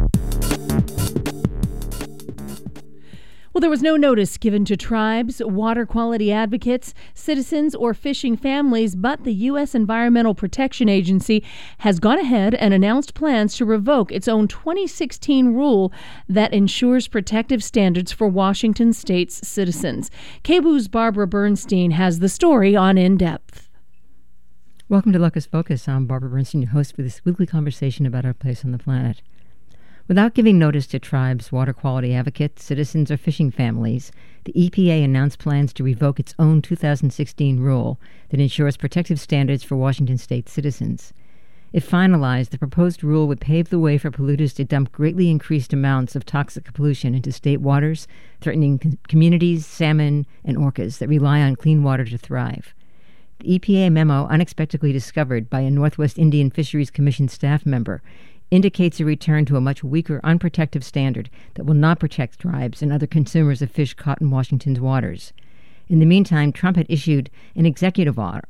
Well, there was no notice given to tribes, water quality advocates, citizens, or fishing families, but the U.S. Environmental Protection Agency has gone ahead and announced plans to revoke its own 2016 rule that ensures protective standards for Washington state's citizens. KBOO's Barbara Bernstein has the story on In Depth. Welcome to Locus Focus. I'm Barbara Bernstein, your host for this weekly conversation about our place on the planet. Without giving notice to tribes, water quality advocates, citizens, or fishing families, the EPA announced plans to revoke its own 2016 rule that ensures protective standards for Washington state citizens. If finalized, the proposed rule would pave the way for polluters to dump greatly increased amounts of toxic pollution into state waters, threatening communities, salmon, and orcas that rely on clean water to thrive. The EPA memo, unexpectedly discovered by a Northwest Indian Fisheries Commission staff member, indicates a return to a much weaker, unprotective standard that will not protect tribes and other consumers of fish caught in Washington's waters. In the meantime, Trump has issued an executive order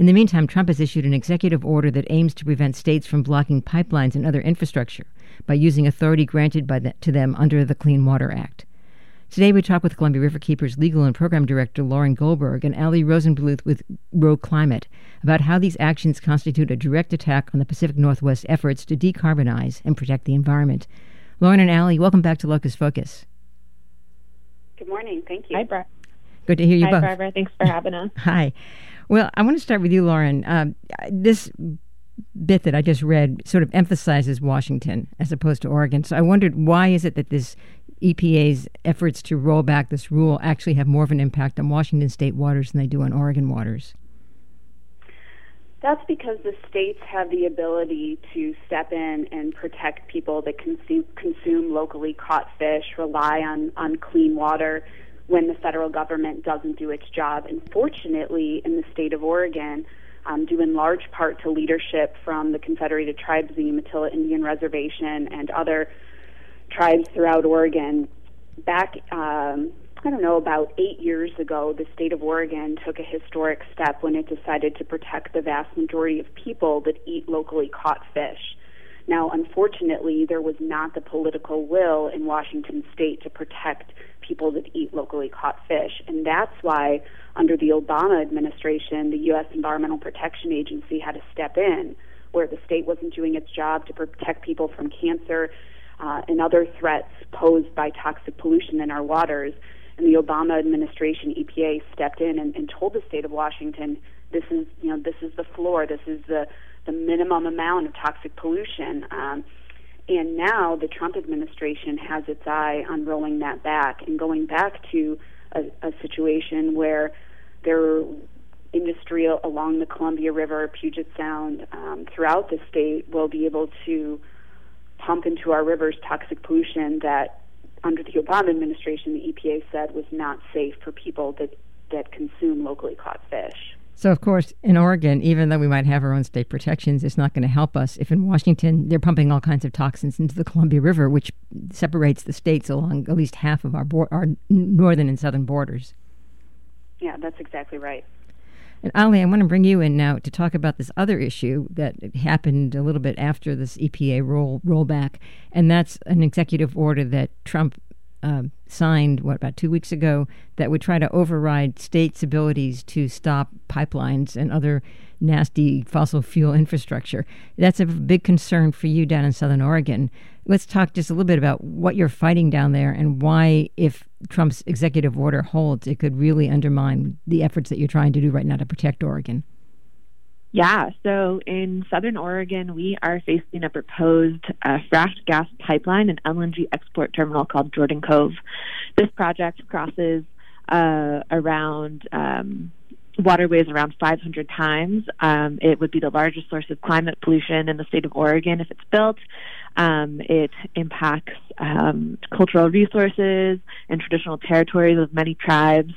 that aims to prevent states from blocking pipelines and other infrastructure by using authority granted to them under the Clean Water Act. Today we talk with Columbia Riverkeepers Legal and Program Director Lauren Goldberg and Ali Rosenbluth with Rogue Climate about how these actions constitute a direct attack on the Pacific Northwest efforts to decarbonize and protect the environment. Lauren and Ali, welcome back to Locus Focus. Good morning. Thank you. Hi, Barbara. Good to hear you both. Hi, Barbara. Thanks for having us. Hi. Well, I want to start with you, Lauren. This bit that I just read sort of emphasizes Washington as opposed to Oregon. So I wondered, why is it that this EPA's efforts to roll back this rule actually have more of an impact on Washington state waters than they do on Oregon waters? That's because the states have the ability to step in and protect people that consume locally caught fish, rely on clean water when the federal government doesn't do its job. And fortunately, in the state of Oregon, due in large part to leadership from the Confederated Tribes of the Umatilla Indian Reservation and other tribes throughout Oregon, back, about 8 years ago, the state of Oregon took a historic step when it decided to protect the vast majority of people that eat locally caught fish. Now, unfortunately, there was not the political will in Washington state to protect people that eat locally caught fish, and that's why under the Obama administration, the U.S. Environmental Protection Agency had to step in, where the state wasn't doing its job to protect people from cancer and other threats posed by toxic pollution in our waters. And the Obama administration, EPA, stepped in and told the state of Washington, this is the floor, this is the minimum amount of toxic pollution. And now the Trump administration has its eye on rolling that back and going back to a situation where industry along the Columbia River, Puget Sound, throughout the state will be able to pump into our rivers toxic pollution that under the Obama administration, the EPA said was not safe for people that consume locally caught fish. So, of course, in Oregon, even though we might have our own state protections, it's not going to help us if in Washington they're pumping all kinds of toxins into the Columbia River, which separates the states along at least half of our northern and southern borders. Yeah, that's exactly right. And Ali, I want to bring you in now to talk about this other issue that happened a little bit after this EPA rollback, and that's an executive order that Trump signed, about 2 weeks ago, that would try to override states' abilities to stop pipelines and other nasty fossil fuel infrastructure. That's a big concern for you down in Southern Oregon. Let's talk just a little bit about what you're fighting down there and why, if Trump's executive order holds, it could really undermine the efforts that you're trying to do right now to protect Oregon. Yeah, so in Southern Oregon, we are facing a proposed fracked gas pipeline and LNG export terminal called Jordan Cove. This project crosses around waterways around 500 times. It would be the largest source of climate pollution in the state of Oregon if it's built. It impacts cultural resources and traditional territories of many tribes.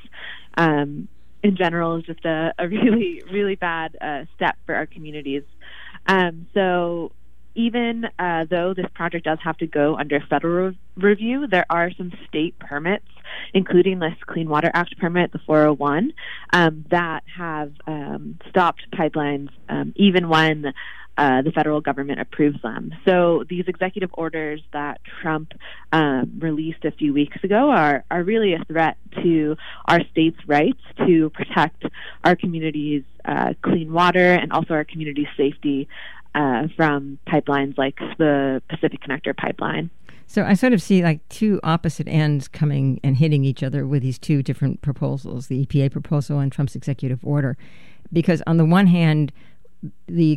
In general, is just a really, really bad step for our communities. So even though this project does have to go under federal review, there are some state permits, including this Clean Water Act permit, the 401, that have stopped pipelines even when the federal government approves them. So these executive orders that Trump released a few weeks ago are really a threat to our state's rights to protect our community's clean water and also our community's safety from pipelines like the Pacific Connector pipeline. So I sort of see like two opposite ends coming and hitting each other with these two different proposals, the EPA proposal and Trump's executive order. Because on the one hand, the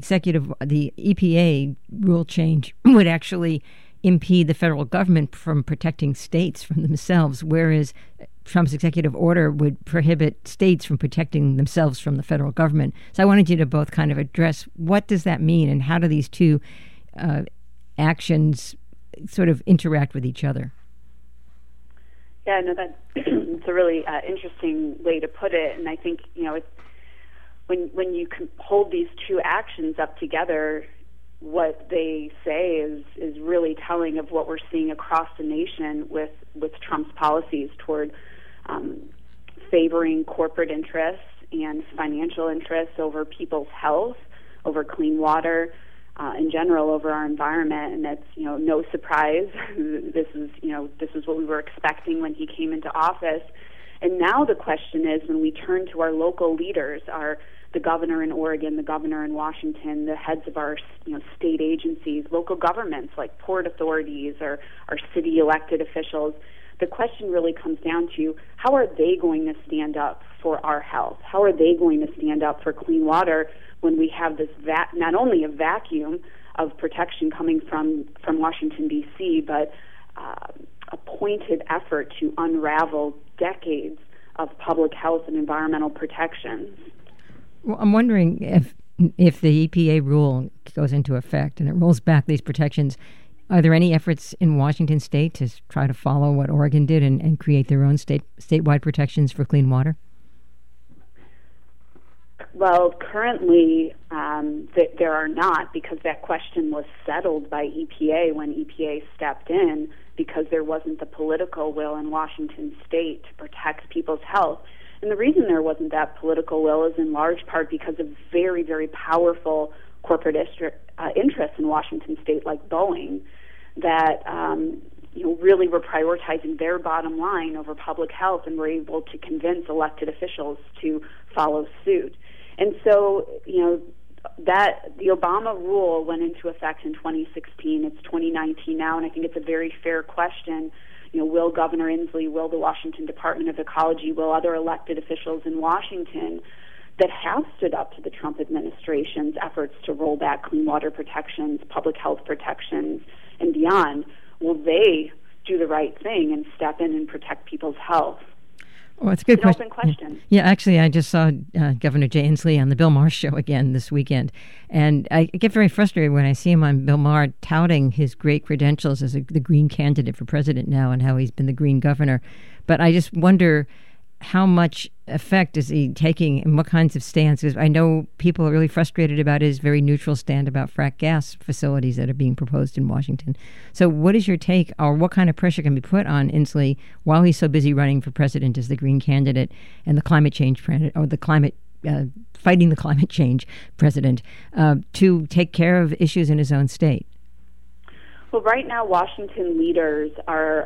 EPA rule change would actually impede the federal government from protecting states from themselves, whereas Trump's executive order would prohibit states from protecting themselves from the federal government. So I wanted you to both kind of address what does that mean and how do these two actions sort of interact with each other? Yeah, no, it's a really interesting way to put it, and I think it's when you can hold these two actions up together, what they say is really telling of what we're seeing across the nation with Trump's policies toward favoring corporate interests and financial interests over people's health, over clean water, in general, over our environment. And that's no surprise. This is what we were expecting when he came into office. And now the question is, when we turn to our local leaders, the governor in Oregon, the governor in Washington, the heads of our state agencies, local governments like port authorities or our city elected officials, the question really comes down to how are they going to stand up for our health? How are they going to stand up for clean water when we have this not only a vacuum of protection coming from Washington, D.C., but a pointed effort to unravel decades of public health and environmental protections? Well, I'm wondering if the EPA rule goes into effect and it rolls back these protections, are there any efforts in Washington state to try to follow what Oregon did and create their own statewide protections for clean water? Well, currently there are not, because that question was settled by EPA when EPA stepped in, because there wasn't the political will in Washington state to protect people's health. And the reason there wasn't that political will is in large part because of very, very powerful corporate interests in Washington state, like Boeing, that really were prioritizing their bottom line over public health and were able to convince elected officials to follow suit. And so, that the Obama rule went into effect in 2016. It's 2019 now, and I think it's a very fair question. Will Governor Inslee, will the Washington Department of Ecology, will other elected officials in Washington that have stood up to the Trump administration's efforts to roll back clean water protections, public health protections, and beyond, will they do the right thing and step in and protect people's health? Well, it's a good open question. Yeah, actually, I just saw Governor Jay Inslee on the Bill Maher show again this weekend, and I get very frustrated when I see him on Bill Maher touting his great credentials as the Green candidate for president now and how he's been the Green governor. But I just wonder how much effect is he taking and what kinds of stances. I know people are really frustrated about his very neutral stand about frack gas facilities that are being proposed in Washington. So what is your take, or what kind of pressure can be put on Inslee while he's so busy running for president as the Green candidate and the climate change or the climate fighting the climate change president to take care of issues in his own state? Well, right now Washington leaders are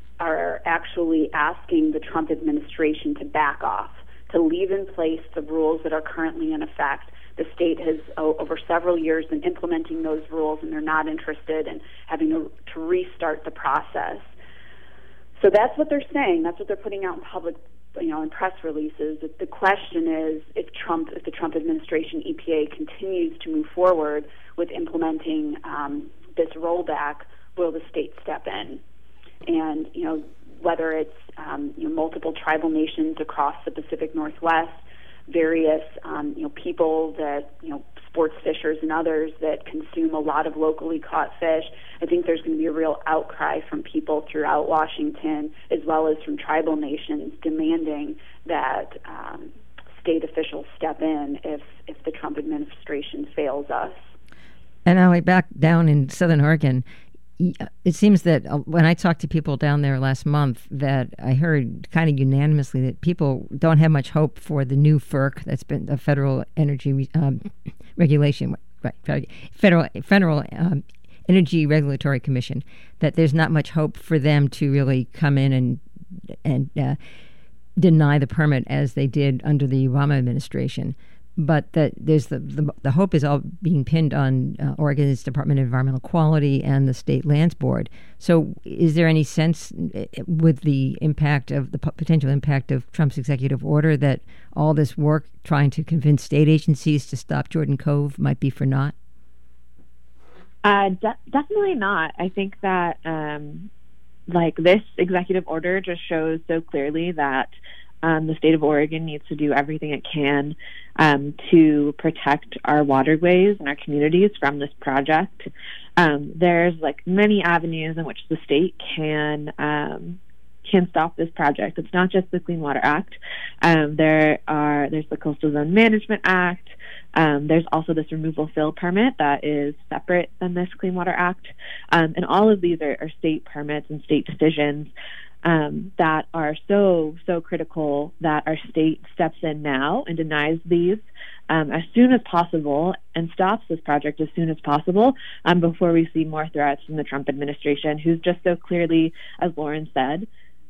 actually asking the Trump administration to back off, to leave in place the rules that are currently in effect. The state has, over several years, been implementing those rules, and they're not interested in having to restart the process. So that's what they're saying. That's what they're putting out in public, in press releases. The question is, if the Trump administration, EPA, continues to move forward with implementing this rollback, will the state step in? And whether it's multiple tribal nations across the Pacific Northwest, various people that sports fishers and others that consume a lot of locally caught fish, I think there's going to be a real outcry from people throughout Washington, as well as from tribal nations, demanding that state officials step in if the Trump administration fails us. And Ali, back down in Southern Oregon, it seems that when I talked to people down there last month, that I heard kind of unanimously that people don't have much hope for the new FERC, that's been the Federal Energy Regulation, right? Federal Energy Regulatory Commission. That there's not much hope for them to really come in and deny the permit as they did under the Obama administration. But that there's the hope is all being pinned on Oregon's Department of Environmental Quality and the State Lands Board. So is there any sense with the impact of the potential impact of Trump's executive order that all this work trying to convince state agencies to stop Jordan Cove might be for naught? Definitely not. I think that this executive order just shows so clearly that the state of Oregon needs to do everything it can to protect our waterways and our communities from this project. There's many avenues in which the state can stop this project. It's not just the Clean Water Act. There's the Coastal Zone Management Act. There's also this removal fill permit that is separate than this Clean Water Act. And all of these are state permits and state decisions that are so critical that our state steps in now and denies these as soon as possible and stops this project as soon as possible before we see more threats from the Trump administration, who's just so clearly, as Lauren said,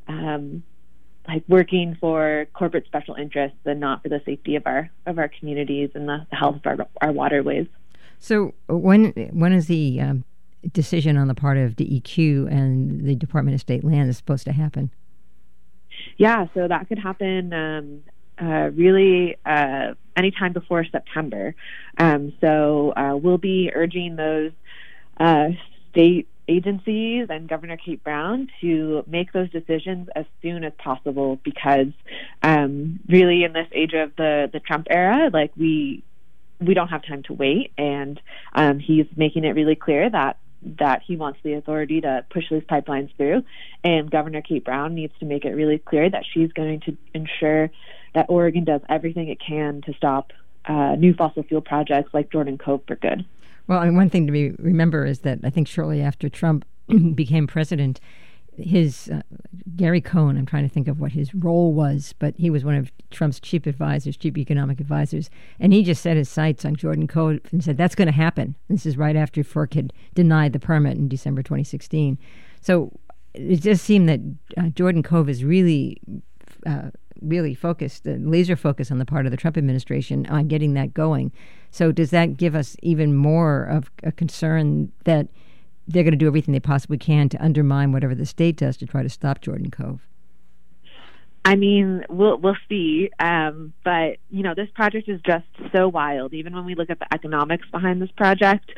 working for corporate special interests and not for the safety of our communities and the health of our waterways. So when is the decision on the part of DEQ and the Department of State Lands is supposed to happen? Yeah, so that could happen really anytime before September. So we'll be urging those state agencies and Governor Kate Brown to make those decisions as soon as possible, because really in this age of the Trump era, we don't have time to wait, and he's making it really clear that he wants the authority to push these pipelines through, and Governor Kate Brown needs to make it really clear that she's going to ensure that Oregon does everything it can to stop new fossil fuel projects like Jordan Cove for good. Well, and one thing to remember is that I think shortly after Trump became president, his Gary Cohn, I'm trying to think of what his role was, but he was one of Trump's chief economic advisors, and he just set his sights on Jordan Cove and said, that's going to happen. This is right after FERC had denied the permit in December 2016. So it just seemed that Jordan Cove is really focused, laser focused on the part of the Trump administration on getting that going. So does that give us even more of a concern that they're going to do everything they possibly can to undermine whatever the state does to try to stop Jordan Cove? I mean, we'll see. But, this project is just so wild. Even when we look at the economics behind this project,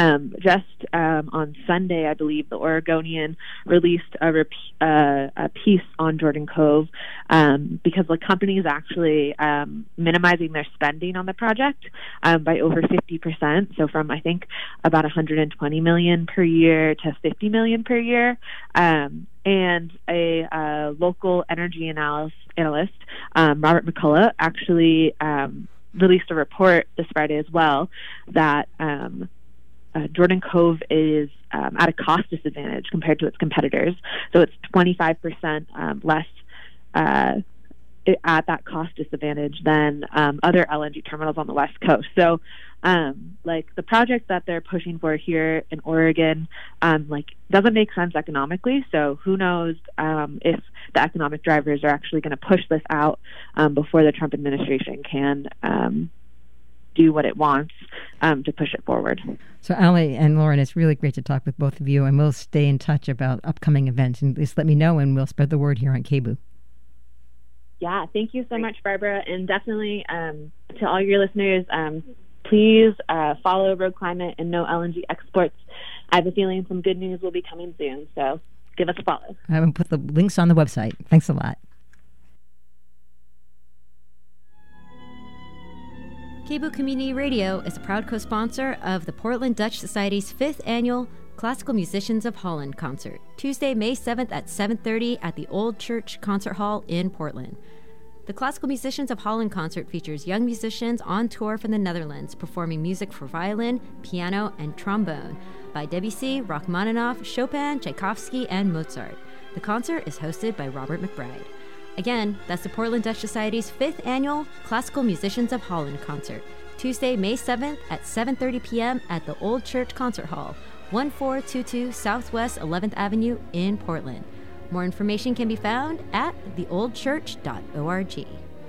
on Sunday, I believe, the Oregonian released a piece on Jordan Cove because the company is actually minimizing their spending on the project by over 50%. So from, I think, about $120 million per year to $50 million per year. And a local energy analyst, Robert McCullough, actually released a report this Friday as well that Jordan Cove is at a cost disadvantage compared to its competitors. So it's 25% less at that cost disadvantage than other LNG terminals on the West Coast. So the project that they're pushing for here in Oregon doesn't make sense economically. So who knows if the economic drivers are actually going to push this out before the Trump administration can do what it wants to push it forward. So Ali and Lauren, it's really great to talk with both of you, and we'll stay in touch about upcoming events, and just let me know and we'll spread the word here on KBOO. Yeah, thank you so much, Barbara, and definitely to all your listeners, please follow Rogue Climate and No LNG Exports. I have a feeling some good news will be coming soon, so give us a follow. I will put the links on the website. Thanks a lot. KBOO Community Radio is a proud co-sponsor of the Portland Dutch Society's 5th annual Classical Musicians of Holland concert, Tuesday, May 7th at 7:30 at the Old Church Concert Hall in Portland. The Classical Musicians of Holland concert features young musicians on tour from the Netherlands performing music for violin, piano, and trombone by Debussy, Rachmaninoff, Chopin, Tchaikovsky, and Mozart. The concert is hosted by Robert McBride. Again, that's the Portland Dutch Society's 5th annual Classical Musicians of Holland concert, Tuesday, May 7th at 7:30 p.m. at the Old Church Concert Hall, 1422 Southwest 11th Avenue in Portland. More information can be found at theoldchurch.org.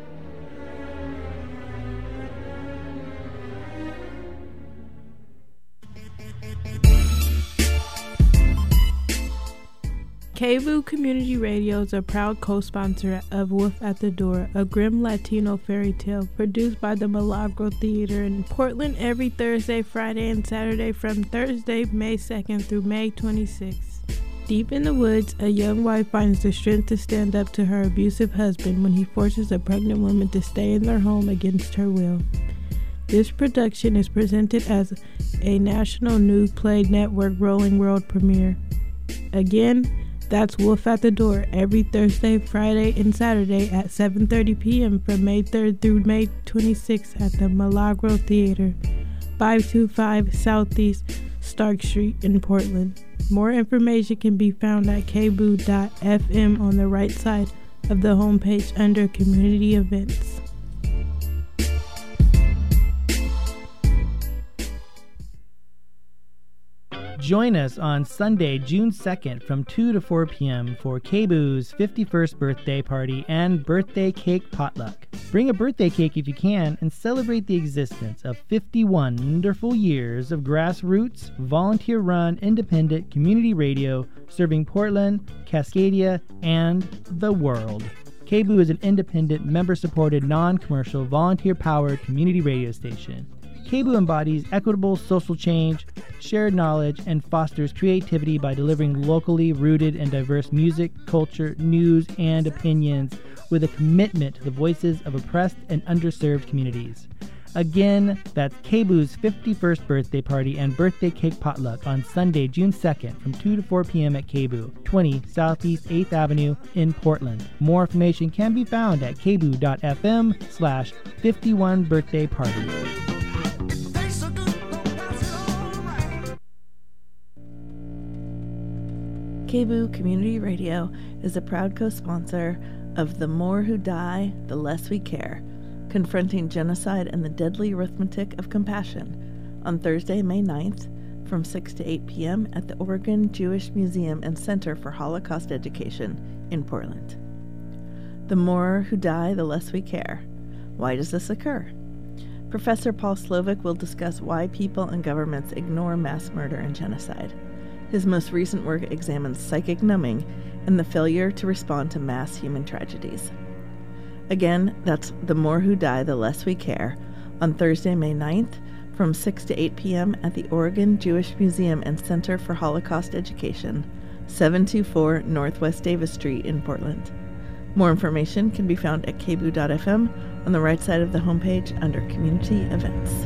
KBOO Community Radio is a proud co-sponsor of Wolf at the Door, a grim Latino fairy tale produced by the Milagro Theater in Portland every Thursday, Friday, and Saturday from Thursday, May 2nd through May 26th. Deep in the woods, a young wife finds the strength to stand up to her abusive husband when he forces a pregnant woman to stay in their home against her will. This production is presented as a National News Play Network Rolling World premiere. Again, that's Wolf at the Door every Thursday, Friday, and Saturday at 7:30 p.m. from May 3rd through May 26th at the Milagro Theater, 525 Southeast Stark Street in Portland. More information can be found at kboo.fm on the right side of the homepage under Community Events. Join us on Sunday, June 2nd from 2 to 4 p.m. for KBOO's 51st birthday party and birthday cake potluck. Bring a birthday cake if you can and celebrate the existence of 51 wonderful years of grassroots, volunteer-run, independent community radio serving Portland, Cascadia, and the world. KBOO is an independent, member-supported, non-commercial, volunteer-powered community radio station. KBOO embodies equitable social change, shared knowledge, and fosters creativity by delivering locally rooted and diverse music, culture, news, and opinions with a commitment to the voices of oppressed and underserved communities. Again, that's KBOO's 51st birthday party and birthday cake potluck on Sunday, June 2nd from 2 to 4 p.m. at KBOO, 20 Southeast 8th Avenue in Portland. More information can be found at kboo.fm/51birthdayparty. KBOO Community Radio is a proud co-sponsor of The More Who Die, The Less We Care, confronting genocide and the deadly arithmetic of compassion, on Thursday, May 9th, from 6 to 8 p.m. at the Oregon Jewish Museum and Center for Holocaust Education in Portland. The More Who Die, The Less We Care. Why does this occur? Professor Paul Slovic will discuss why people and governments ignore mass murder and genocide. His most recent work examines psychic numbing and the failure to respond to mass human tragedies. Again, that's The More Who Die, The Less We Care, on Thursday, May 9th, from 6 to 8 p.m. at the Oregon Jewish Museum and Center for Holocaust Education, 724 Northwest Davis Street in Portland. More information can be found at kboo.fm on the right side of the homepage under Community Events.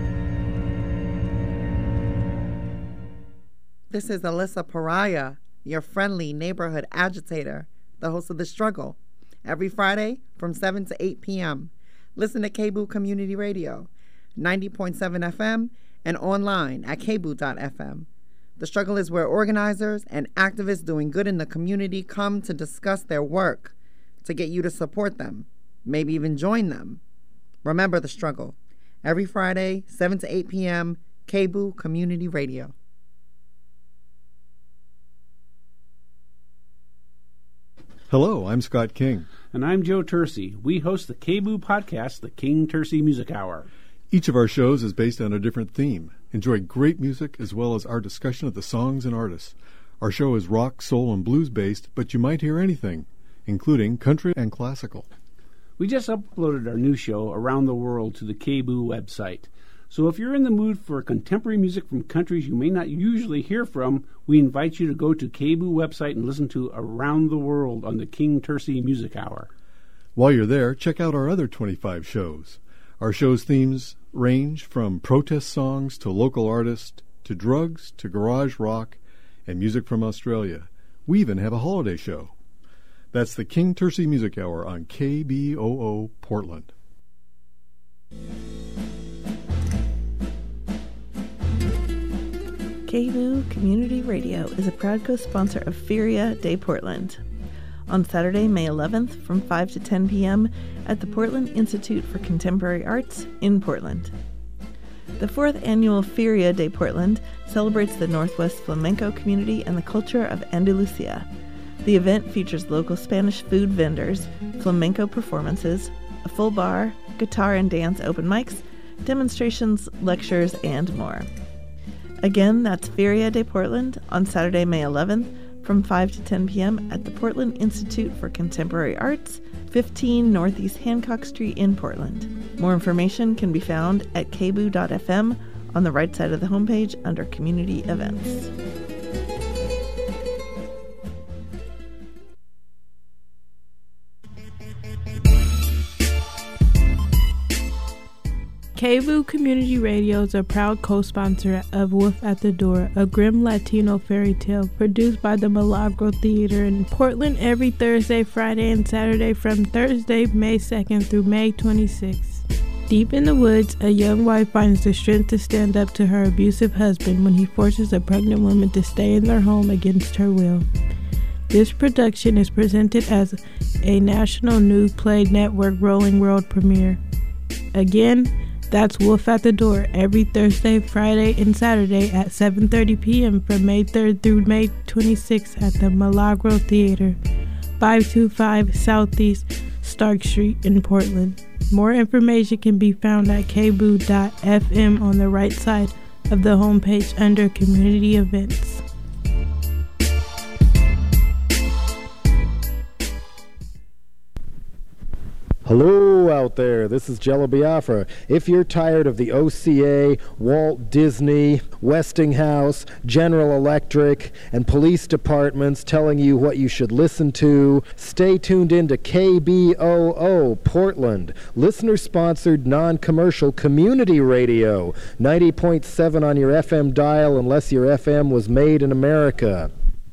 This is Alyssa Pariah, your friendly neighborhood agitator, the host of The Struggle, every Friday from 7 to 8 p.m. Listen to KBOO Community Radio, 90.7 FM, and online at kboo.fm. The Struggle is where organizers and activists doing good in the community come to discuss their work, to get you to support them, maybe even join them. Remember The Struggle, every Friday, 7 to 8 p.m., KBOO Community Radio. Hello, I'm Scott King. And I'm Joe Tercey. We host the KBOO podcast, the King Tercey Music Hour. Each of our shows is based on a different theme. Enjoy great music as well as our discussion of the songs and artists. Our show is rock, soul, and blues based, but you might hear anything, including country and classical. We just uploaded our new show, Around the World, to the KBOO website. So if you're in the mood for contemporary music from countries you may not usually hear from, we invite you to go to KBOO website and listen to Around the World on the King Tercey Music Hour. While you're there, check out our other 25 shows. Our show's themes range from protest songs to local artists, to drugs, to garage rock, and music from Australia. We even have a holiday show. That's the King Tercy Music Hour on KBOO Portland. KBOO Community Radio is a proud co-sponsor of Feria Day Portland. On Saturday, May 11th, from 5 to 10 p.m. at the Portland Institute for Contemporary Arts in Portland. The 4th annual Feria Day Portland celebrates the Northwest flamenco community and the culture of Andalusia. The event features local Spanish food vendors, flamenco performances, a full bar, guitar and dance open mics, demonstrations, lectures, and more. Again, that's Feria Day Portland on Saturday, May 11th from 5 to 10 p.m. at the Portland Institute for Contemporary Arts, 15 Northeast Hancock Street in Portland. More information can be found at kboo.fm on the right side of the homepage under Community Events. KBOO Community Radio is a proud co-sponsor of Wolf at the Door, a grim Latino fairy tale produced by the Milagro Theater in Portland every Thursday, Friday, and Saturday from Thursday, May 2nd through May 26th. Deep in the woods, a young wife finds the strength to stand up to her abusive husband when he forces a pregnant woman to stay in their home against her will. This production is presented as a National New Play Network Rolling World premiere. Again, that's Wolf at the Door every Thursday, Friday, and Saturday at 7:30 p.m. from May 3rd through May 26th at the Milagro Theater, 525 Southeast Stark Street in Portland. More information can be found at kboo.fm on the right side of the homepage under Community Events. Hello out there, this is Jello Biafra. If you're tired of the OCA, Walt Disney, Westinghouse, General Electric, and police departments telling you what you should listen to, stay tuned into KBOO Portland, listener-sponsored non-commercial community radio, 90.7 on your FM dial unless your FM was made in America.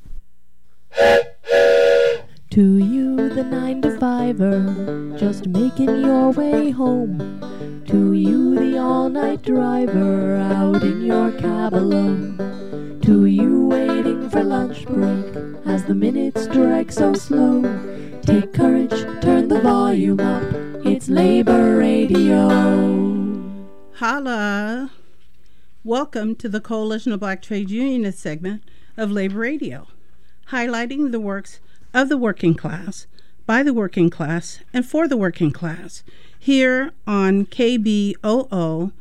To you, the 9-to-5er, just making your way home. To you, the all-night driver, out in your cab alone. To you, waiting for lunch break, as the minutes drag so slow. Take courage, turn the volume up, it's Labor Radio. Holla! Welcome to the Coalition of Black Trade Unionists segment of Labor Radio, highlighting the works of the working class, by the working class, and for the working class, here on KBOO